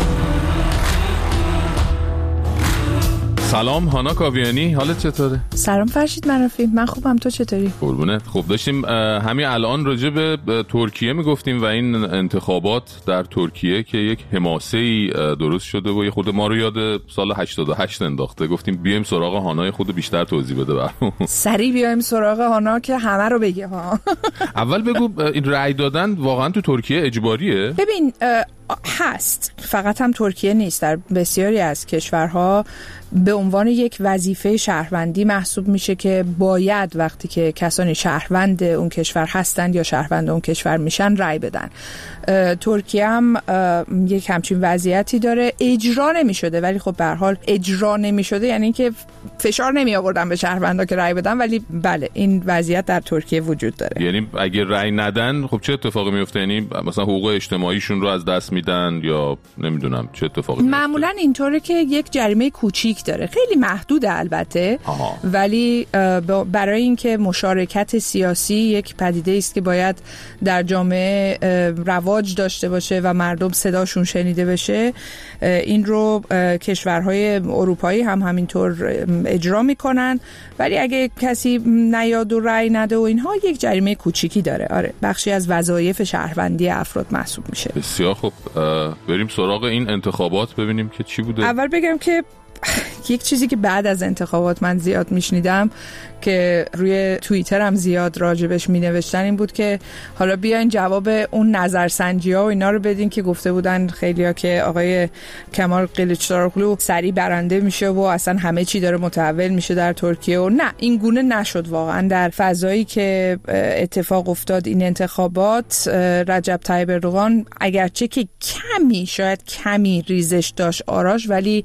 Speaker 2: سلام هانا کاویانی، حالت چطوره؟
Speaker 23: سلام فرشید منافی، من خوبم، تو چطوری؟
Speaker 2: قربونت. خب داشتیم همین الان راجع به ترکیه میگفتیم و این انتخابات در ترکیه که یک حماسه‌ای درست شده و یه خود ما رو یاد سال 88 انداخته. گفتیم بیایم سراغ هانا خود بیشتر توضیح بده برام.
Speaker 23: سریع بیایم سراغ هانا که همه رو بگه ها.
Speaker 2: اول بگو این رأی دادن واقعا تو ترکیه اجباریه؟
Speaker 23: ببین هست، فقط هم ترکیه نیست، در بسیاری از کشورها به عنوان یک وظیفه شهروندی محسوب میشه که باید وقتی که کسانی شهروند اون کشور هستند یا شهروند اون کشور میشن رأی بدن. ترکیه هم یک همچین وضعیتی داره، اجرا نمیشده ولی خب به هر حال اجرا نمیشده یعنی که فشار نمی آوردن به شهروندا که رأی بدن، ولی بله این وضعیت در ترکیه وجود داره.
Speaker 2: یعنی اگه رأی ندن خب چه اتفاقی میفته؟ یعنی مثلا حقوق اجتماعیشون رو از دست میدن یا نمیدونم چه اتفاقی میفته؟
Speaker 23: معمولا اینطوره که یک جریمه کوچیک داره، خیلی محدوده البته. ولی برای اینکه مشارکت سیاسی یک پدیده است که باید در جامعه رواج داشته باشه و مردم صداشون شنیده بشه، این رو کشورهای اروپایی هم همینطور اجرا میکنن. ولی اگه کسی نیاد و رأی نده و اینها یک جریمه کوچیکی داره. آره، بخشی از وظایف شهروندی افراد محسوب میشه.
Speaker 2: بسیار خب، بریم سراغ این انتخابات ببینیم که چی بوده.
Speaker 23: اول بگم که یک چیزی که بعد از انتخابات من زیاد میشنیدم که روی توییتر هم زیاد راجبش مینوشتن این بود که حالا بیاین جواب اون نظرسنجی ها و اینا رو بدین که گفته بودن خیلیا که آقای کمال قلیچداروغلو سریع برنده میشه و اصلا همه چی داره متحول میشه در ترکیه. و نه، این گونه نشد. واقعا در فضایی که اتفاق افتاد این انتخابات، رجب طیب اردوغان اگرچه که شاید کمی ریزش داشت آراش، ولی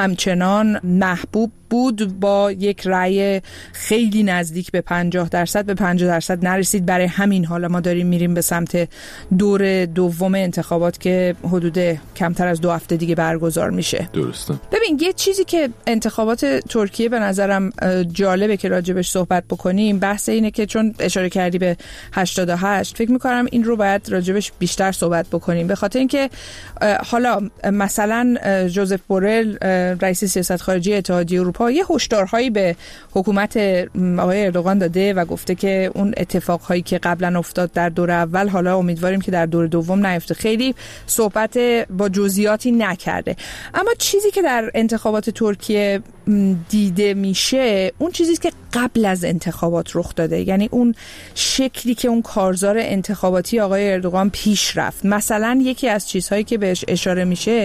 Speaker 23: همچنان محبوب بود با یک رأی خیلی نزدیک به 50%، به 50% نرسید. برای همین حالا ما داریم میریم به سمت دور دوم انتخابات که حدود کمتر از 2 هفته دیگه برگزار میشه.
Speaker 2: درسته.
Speaker 23: ببین یه چیزی که انتخابات ترکیه به نظرم جالبه که راجبش صحبت بکنیم، بحث اینه که چون اشاره کردی به 88، فکر میکنم این رو باید راجبش بیشتر صحبت بکنیم، به خاطر اینکه حالا مثلا جوزف بورل رئیس سیاست خارجی اتحادیه اروپا یه هشدارهایی به حکومت آقای اردوغان داده و گفته که اون اتفاقهایی که قبلا افتاد در دور اول حالا امیدواریم که در دور دوم نیفته. خیلی صحبت با جزئیاتی نکرده. اما چیزی که در انتخابات ترکیه دیده میشه اون چیزی که قبل از انتخابات رخ داده، یعنی اون شکلی که اون کارزار انتخاباتی آقای اردوغان پیش رفت. مثلا یکی از چیزهایی که بهش اشاره میشه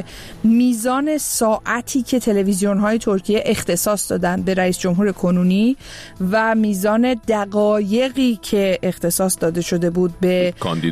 Speaker 23: میزان ساعتی که تلویزیون‌های ترکیه اختصاص دادن به رئیس جمهور کنونی و میزان دقایقی که اختصاص داده شده بود به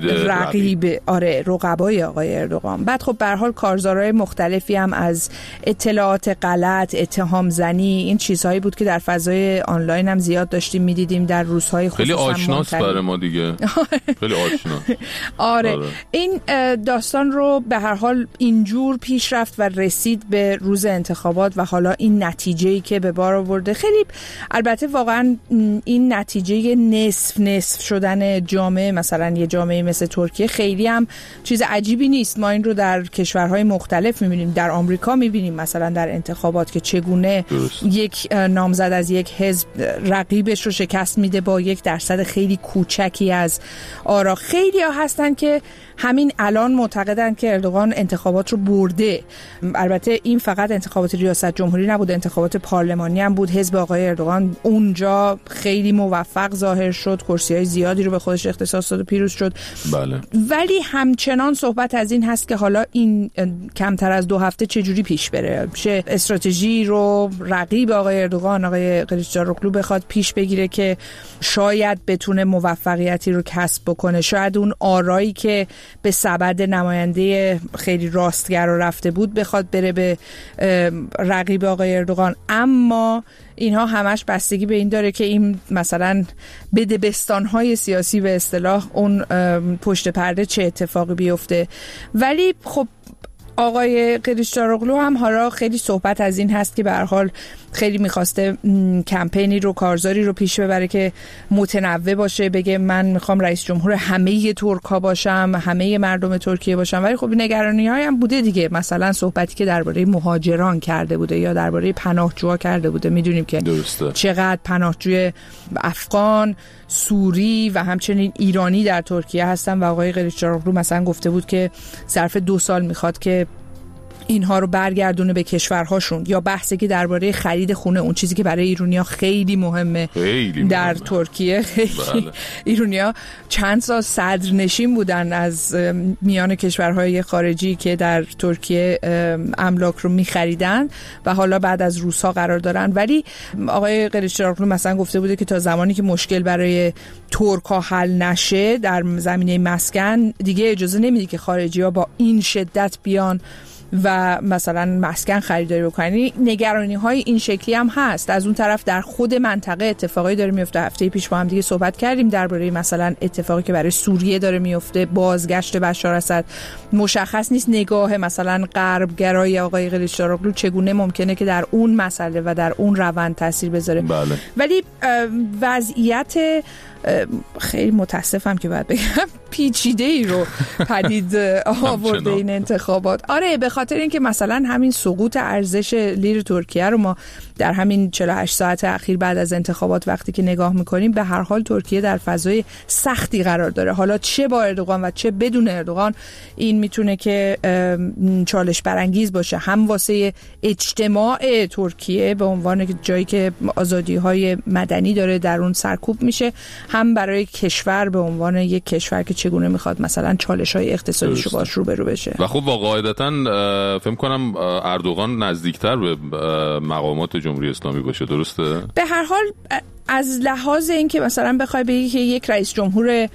Speaker 23: رقیب رقبای آقای اردوغان. بعد خب به هر حال کارزارهای مختلفی هم از اطلاعات غلط، اتهام زنی، این چیزهایی بود که در فضای آنلاین هم زیاد داشتیم میدیدیم در روزهای خصوصا
Speaker 2: خیلی آشناست برای ما دیگه. خیلی آشنا.
Speaker 23: آره این داستان رو به هر حال اینجور پیش رفت و رسید به روز انتخابات و حالا این نتیجه‌ای که به بار آورده خیلی، البته واقعا این نتیجه نصف شدن جامعه، مثلا یه جامعه مثل ترکیه خیلی هم چیز عجیبی نیست. ما این رو در کشورهای مختلف می‌بینیم، در آمریکا می‌بینیم مثلا در انتخابات که چگونه یک نامزد از یک حزب رقیبش رو شکست میده با 1% خیلی کوچکی از آرا. خیلی‌ها هستن که همین الان معتقدن که اردوغان انتخابات رو برده. البته این فقط انتخابات ریاست جمهوری نبود، انتخابات پارلمانی هم بود. حزب آقای اردوغان اونجا خیلی موفق ظاهر شد، کرسی‌های زیادی رو به خودش اختصاص داد و پیروز شد.
Speaker 2: بله.
Speaker 23: ولی همچنان صحبت از این هست که حالا این کمتر از 2 هفته چجوری پیش بره، چه استراتژی رو رقیب آقای اردوغان، آقای قلیچداروغلو بخواد پیش بگیره که شاید بتونه موفقیتی رو کسب بکنه، شاید اون آرایی که به سبد نماینده خیلی راستگرا رفته بود بخواد بره به رقیب آقای اردوغان. اما اینها همش بستگی به این داره که این مثلا بدبستان‌های سیاسی به اصطلاح اون پشت پرده چه اتفاقی بیفته. ولی خب آقای قلیچداروغلو هم حالا خیلی صحبت از این هست که به هر حال خیلی میخواسته کمپینی رو، کارزاری رو پیش ببره که متنوع باشه، بگه من میخوام رئیس جمهور همه ترک‌ها باشم، همه مردم ترکیه باشم. ولی خب نگرانی‌هایی هم بوده دیگه، مثلا صحبتی که درباره مهاجران کرده بوده یا درباره پناهجوها کرده بوده. میدونیم که چقدر پناهجوی افغان، سوری و همچنین ایرانی در ترکیه هستن و آقای قلیچداروغلو مثلا گفته بود که ظرف 2 سال میخواد که اینها رو برگردونه به کشورهاشون. یا بحثی که درباره خرید خونه، اون چیزی که برای ایرانی‌ها خیلی مهمه در ترکیه. خیلی ایرانی‌ها چند سال صدرنشین بودن از میان کشورهای خارجی که در ترکیه املاک رو می‌خریدن و حالا بعد از روس‌ها قرار دارن. ولی آقای قلیچداروغلو مثلا گفته بوده که تا زمانی که مشکل برای ترک‌ها حل نشه در زمینه مسکن، دیگه اجازه نمیده که خارجی‌ها با این شدت بیان و مثلا مسکن خریداری بکنن. نگرانی های این شکلی هم هست. از اون طرف در خود منطقه اتفاقی داره میفته. هفته پیش با هم دیگه صحبت کردیم درباره مثلا اتفاقی که برای سوریه داره میفته، بازگشت بشار اسد. مشخص نیست نگاه مثلا غربگرای آقای قلیچداروغلو چگونه ممکنه که در اون مسئله و در اون روند تاثیر بذاره.
Speaker 2: بله.
Speaker 23: ولی وضعیت خیلی متاسفم که باید بگم پیچیده ای رو پدید آورده این انتخابات. آره، به خاطر اینکه مثلا همین سقوط ارزش لیر ترکیه رو ما در همین 48 ساعت اخیر بعد از انتخابات وقتی که نگاه میکنیم، به هر حال ترکیه در فضای سختی قرار داره. حالا چه با اردوغان و چه بدون اردوغان، این میتونه که چالش برانگیز باشه، هم واسه اجتماع ترکیه به عنوان جایی که آزادی‌های مدنی داره در اون سرکوب میشه، هم برای کشور به عنوان یک کشور که چگونه میخواد مثلا چالش‌های اقتصادیشو باش روبرو بشه.
Speaker 2: و خب قاعدتاً فکر کنم اردوغان نزدیکتر به مقامات جمهوری اسلامی باشه، درسته؟
Speaker 23: به هر حال از لحاظ اینکه مثلا بخوای بگی که یک رئیس جمهور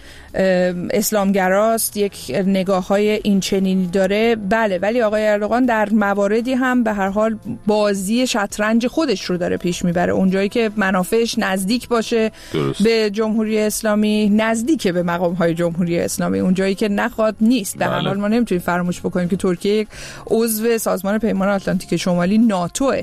Speaker 23: اسلامگراست، یک نگاه‌های این چنینی داره، بله، ولی آقای اردوغان در مواردی هم به هر حال بازی شطرنج خودش رو داره پیش میبره. اونجایی که منافعش نزدیک باشه به جمهوری اسلامی، نزدیک به مقام‌های جمهوری اسلامی، اونجایی که نخواد نیست. به هر حال ما نمیتونیم فراموش بکنیم که ترکیه یک عضو سازمان پیمان آتلانتیک شمالی ناتوه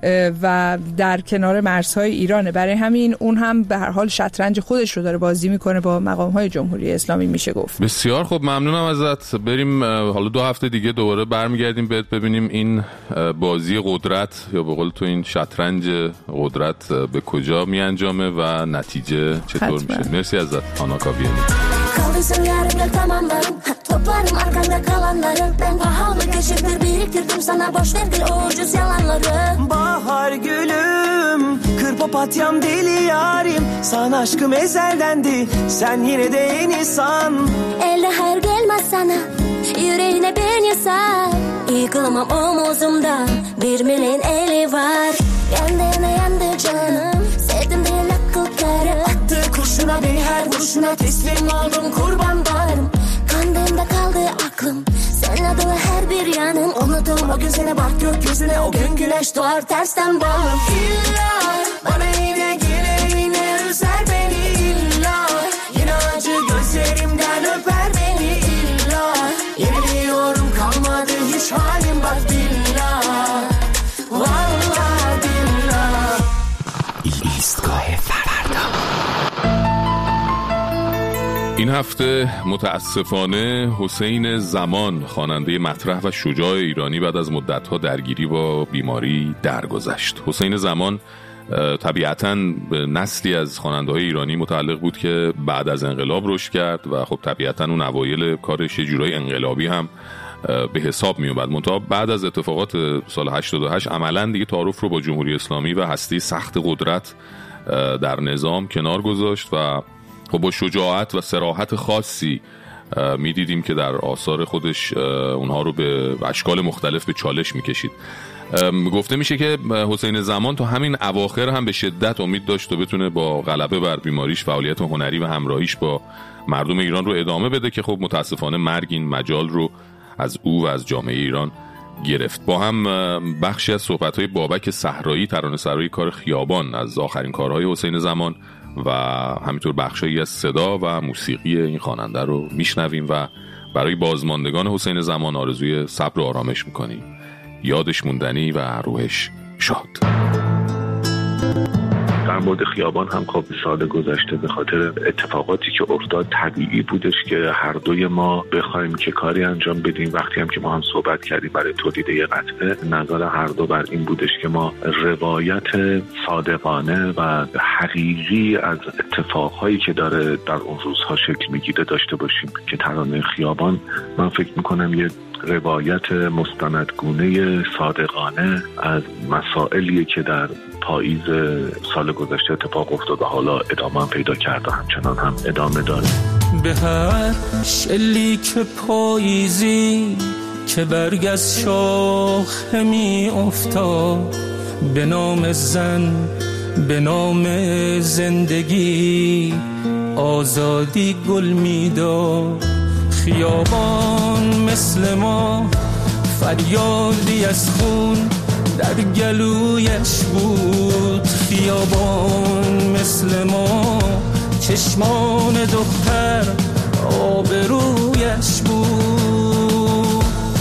Speaker 23: و در کنار مرزهای ایرانه. برای همین اون هم به هر حال شطرنج خودش رو داره بازی میکنه با مقام‌های جمهوری اسلامی، میشه گفت.
Speaker 2: بسیار خوب، ممنونم ازت. بریم حالا 2 هفته دیگه دوباره برمیگردیم بهت ببینیم این بازی قدرت یا به قول تو این شطرنج قدرت به کجا میانجامه و نتیجه چطور میشه. مرسی ازت آنا کاویانی.
Speaker 3: Kaldıysan yarım gel tamamlarım Toplarım arkanda kalanları Ben pahalı keşifler biriktirdim Sana boş verdir o ucuz yalanları
Speaker 7: Bahar gülüm Kır papatyam deli yarim Sana aşkım ezeldendi Sen yine de yeni san
Speaker 3: Elde hayır gelmez sana Yüreğine ben yasar Yıkılamam omuzumda Bir meleğin eli var Yandığına yandı canım Sevdim değil akıl karı
Speaker 7: Attığı kurşuna beni her vuruşuna Teslim aldım kurban varım
Speaker 3: Kandığımda kaldı aklım Sen adını her bir yanım Unutum o gözüne bak gökyüzüne O gün güneş doğar tersten bağım
Speaker 2: این هفته متاسفانه حسین زمان، خواننده مطرح و شجاع ایرانی، بعد از مدت‌ها درگیری با بیماری درگذشت. حسین زمان طبیعتاً به نسلی از خواننده‌های ایرانی متعلق بود که بعد از انقلاب رشد کرد و خب طبیعتاً اون اوایل کارش یه جورای انقلابی هم به حساب می اومد. منتها بعد از اتفاقات سال 88 عملاً دیگه تعارف رو با جمهوری اسلامی و هسته سخت قدرت در نظام کنار گذاشت و خب با شجاعت و صراحت خاصی میدیدیم که در آثار خودش اونها رو به اشکال مختلف به چالش میکشید. گفته میشه که حسین زمان تا همین اواخر هم به شدت امید داشت و بتونه با غلبه بر بیماریش فعالیت هنری و همراهیش با مردم ایران رو ادامه بده که خب متاسفانه مرگ این مجال رو از او و از جامعه ایران گرفت. با هم بخشی از صحبت‌های بابک صحرایی، ترانه‌سرای کار خیابان، از آخرین کارهای حسین زمان و همینطور بخشی از صدا و موسیقی این خواننده رو میشنویم و برای بازماندگان حسین زمان آرزوی صبر و آرامش میکنیم. یادش موندنی و روحش شاد.
Speaker 4: در مورد خیابان هم خب سال گذشته به خاطر اتفاقاتی که افتاد طبیعی بودش که هر دوی ما بخوایم که کاری انجام بدیم. وقتی هم که ما هم صحبت کردیم برای تولید یه قطعه، نظر هر دو بر این بودش که ما روایت صادقانه و حقیقی از اتفاقهایی که داره در اون روزها شکل میگیره داشته باشیم که ترانه خیابان من فکر میکنم یه روایت مستندگونه صادقانه از مسائلیه که در پاییز سال گذشته اتفاق افتاد و حالا ادامه هم پیدا کرده، همچنان هم ادامه داره.
Speaker 7: به هر شلیک پاییزی که برگ از شاخه می افتاد، به نام زن، به نام زندگی آزادی گل می داد. خیابان مثل ما فریادی از خون در گلویش بود. خیابان مثل ما چشمان دختر آبرویش بود.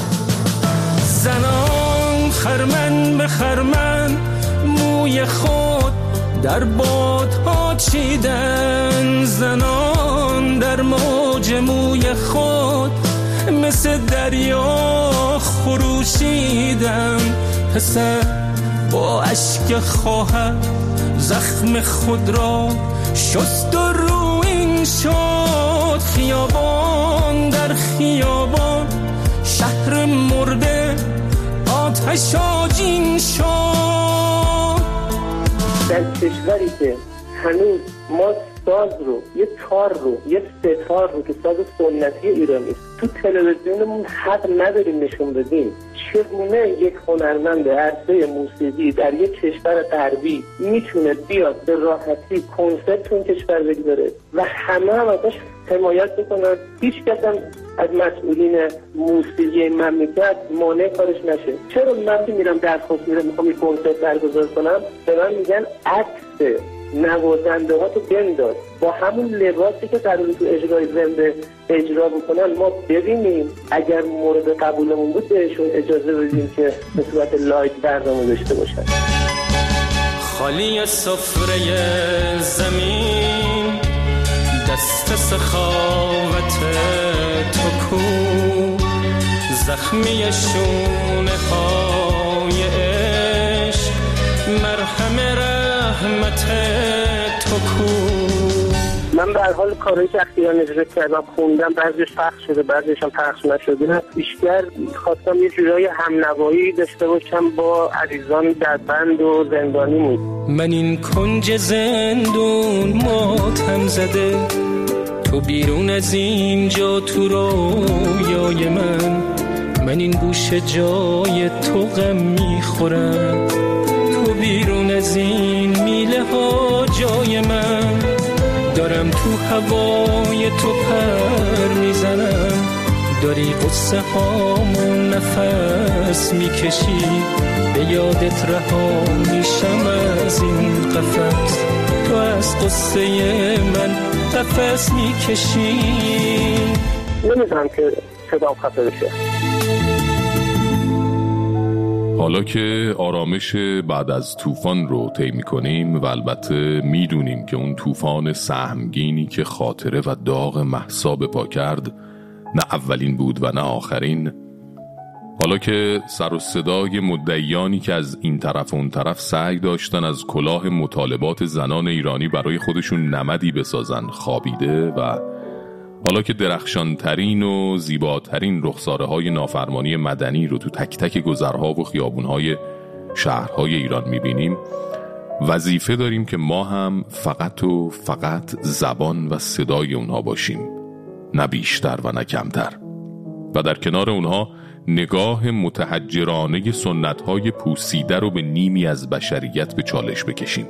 Speaker 7: زنان خرمن به خرمن موی خود در بادها چیدن، زنان در موج موی خود مثل دریا خروشیدن. پسر با اشک خواهر زخم خود را شست و رویین شد. خیابان در خیابان شهر مرده آتش آجین شد.
Speaker 5: در کشوری که هنوز ما ساز رو، یه تار رو، یه ستار رو که ساز سنتی ایرانی تو تلویزیونمون حق نداریم نشون بدیم، چگونه یک هنرمند عرصه موسیقی در یک کشور غربی میتونه بیاد به راحتی کنسرت تو این کشور بگذاره و همه هم ازش حمایت بکنن؟ هیچ کس هم از مسئولین موسیقی مملکت مانع کارش نشه. چرا من که میرم درخواست میرم میخوام یک کنسرت برگزار کنم، به من میگن عکس نوازنده ها تو بنداز با همون لباسی که قراره تو اجرای زنده اجرا بکنن ما ببینیم، اگر مورد قبولمون بود بهشون اجازه بدیم که به صورت لایو برنامه داشته باشن.
Speaker 7: خالی سفره زمین دست سخاوت تو کو، زخمی شونه های عشق مرهم رحمت تو کو.
Speaker 5: من به هر حال کارهایی که اخیراً اجرا کردم خوندم، بعضیش پخش شده بعضیش هم پخش نشده، بیشتر خواستم یه جورای همنوایی داشته باشم با عزیزان در بند و زندانیمون.
Speaker 7: من این کنج زندون ماتم زده، تو بیرون از اینجا تو رویای من این گوشه جای تو غم میخورم، تو بیرون از این میله ها جای من، دارم تو هوای تو پر میزنم، داری قصه هامون نفس میکشی، به یادت رها میشم از این قفس، تو از قصه من قفس میکشی.
Speaker 5: نمیدونم که صدام خفه بشه.
Speaker 2: حالا که آرامش بعد از طوفان رو طی می‌کنیم و البته میدونیم که اون طوفان سهمگینی که خاطره و داغ مهسا به پا کرد نه اولین بود و نه آخرین، حالا که سر و صدای مدعیانی که از این طرف و اون طرف سعی داشتن از کلاه مطالبات زنان ایرانی برای خودشون نمدی بسازن خوابیده و حالا که درخشانترین و زیباترین رخساره‌های نافرمانی مدنی رو تو تک تک گذرها و خیابونهای شهرهای ایران میبینیم، وظیفه داریم که ما هم فقط و فقط زبان و صدای اونها باشیم، نه بیشتر و نه کمتر، و در کنار اونها نگاه متحجرانه سنت‌های پوسیده رو به نیمی از بشریت به چالش بکشیم.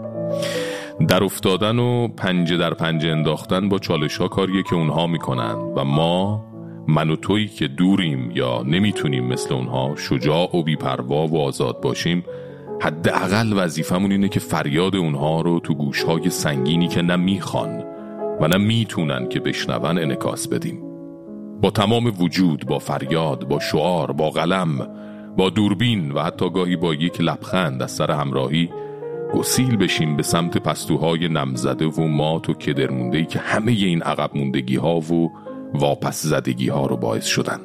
Speaker 2: در افتادن و پنجه در پنجه انداختن با چالش ها کاریه که اونها میکنن و من و تویی که دوریم یا نمیتونیم مثل اونها شجاع و بی‌پروا و آزاد باشیم، حداقل وظیفمون اینه که فریاد اونها رو تو گوشهای سنگینی که نه میخوان و نه میتونن که بشنون انعکاس بدیم. با تمام وجود، با فریاد، با شعار، با قلم، با دوربین و حتی گاهی با یک لبخند از سر همراهی گسیل بشیم به سمت پستوهای نمزده و مات و کدرمونده‌ای که همه این عقب موندگی ها و واپس زدگی ها رو باعث شدن.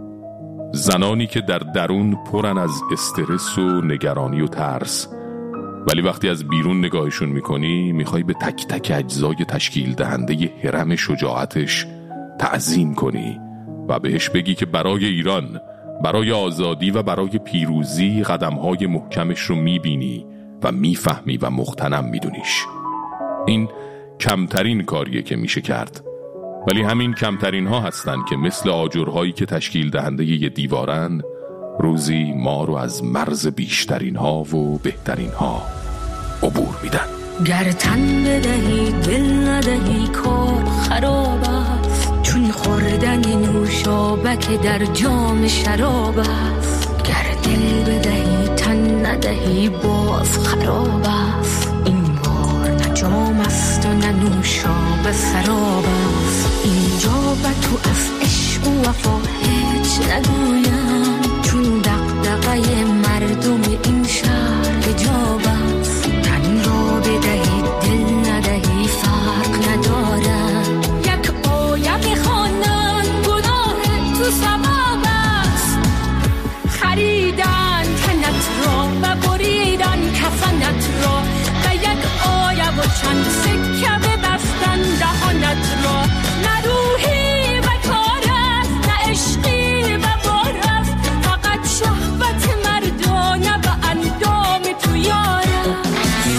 Speaker 2: زنانی که در درون پرن از استرس و نگرانی و ترس، ولی وقتی از بیرون نگاهشون میکنی میخوای به تک تک اجزای تشکیل دهنده هرم شجاعتش تعظیم کنی و بهش بگی که برای ایران، برای آزادی و برای پیروزی قدمهای محکمش رو میبینی و میفهمی و مغتنم میدونیش. این کمترین کاریه که میشه کرد، ولی همین کمترین ها هستن که مثل آجرهایی که تشکیل دهنده یه دیوارن روزی ما رو از مرز بیشترین ها و بهترین ها عبور میدن.
Speaker 3: گر تن بدهی دل ندهی کار خراب است، چون خوردن نوشابک در جام شراب است. گر دل بدهی تن ندهی باز خراب است، این بار نه جام است و نه نوشاب سراب است. اینجا به تو از عشق و وفا هیچ نگویم، چون دغدغه مردم این شهر حجاب است. تن را بدهی دل ندهی فرق ندارد، یک آیه میخوانند گناه تو ثواب است. خریدن تنت را و بریدن کفنت را، و یک آیه و چند سکه ببستن دهانت را. نه روحی و کار است، نه عشقی و بار است، فقط شهوت مردانه و اندام تو یار است.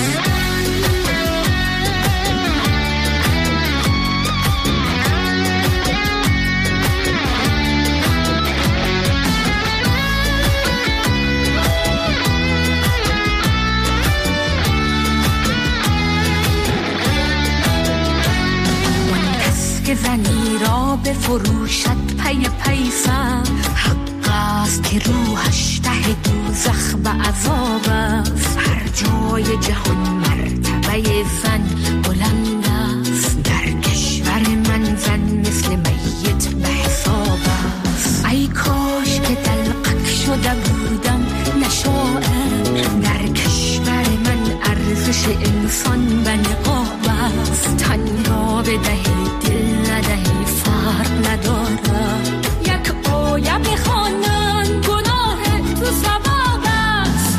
Speaker 3: که زنی را بفروشد پی پیسم، حق است که روحش ته دوزخ به عذاب است. هر جای جهان مرتبه زن بلند است، در کشور من زن مثل میت به حساب است. ای کاش که دلقک شده بودم نشاعر، در کشور من ارزش انسان به نقاب است. تن را بدهی دل ندهی فرق ندارد، یک آیه میخوانند گناه تو ثواب است.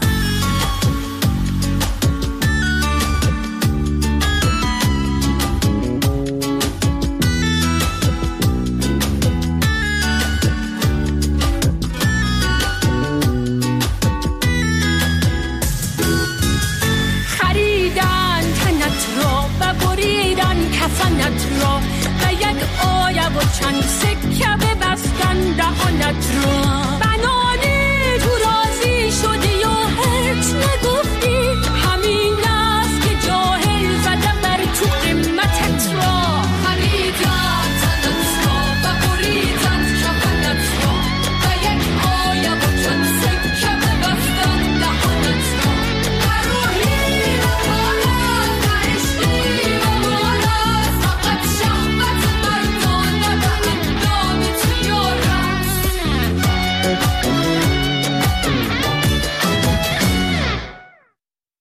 Speaker 3: خریدن تنت را و بریدن کفنت را، و یک آیه و چند سکه ببستن دهانت را.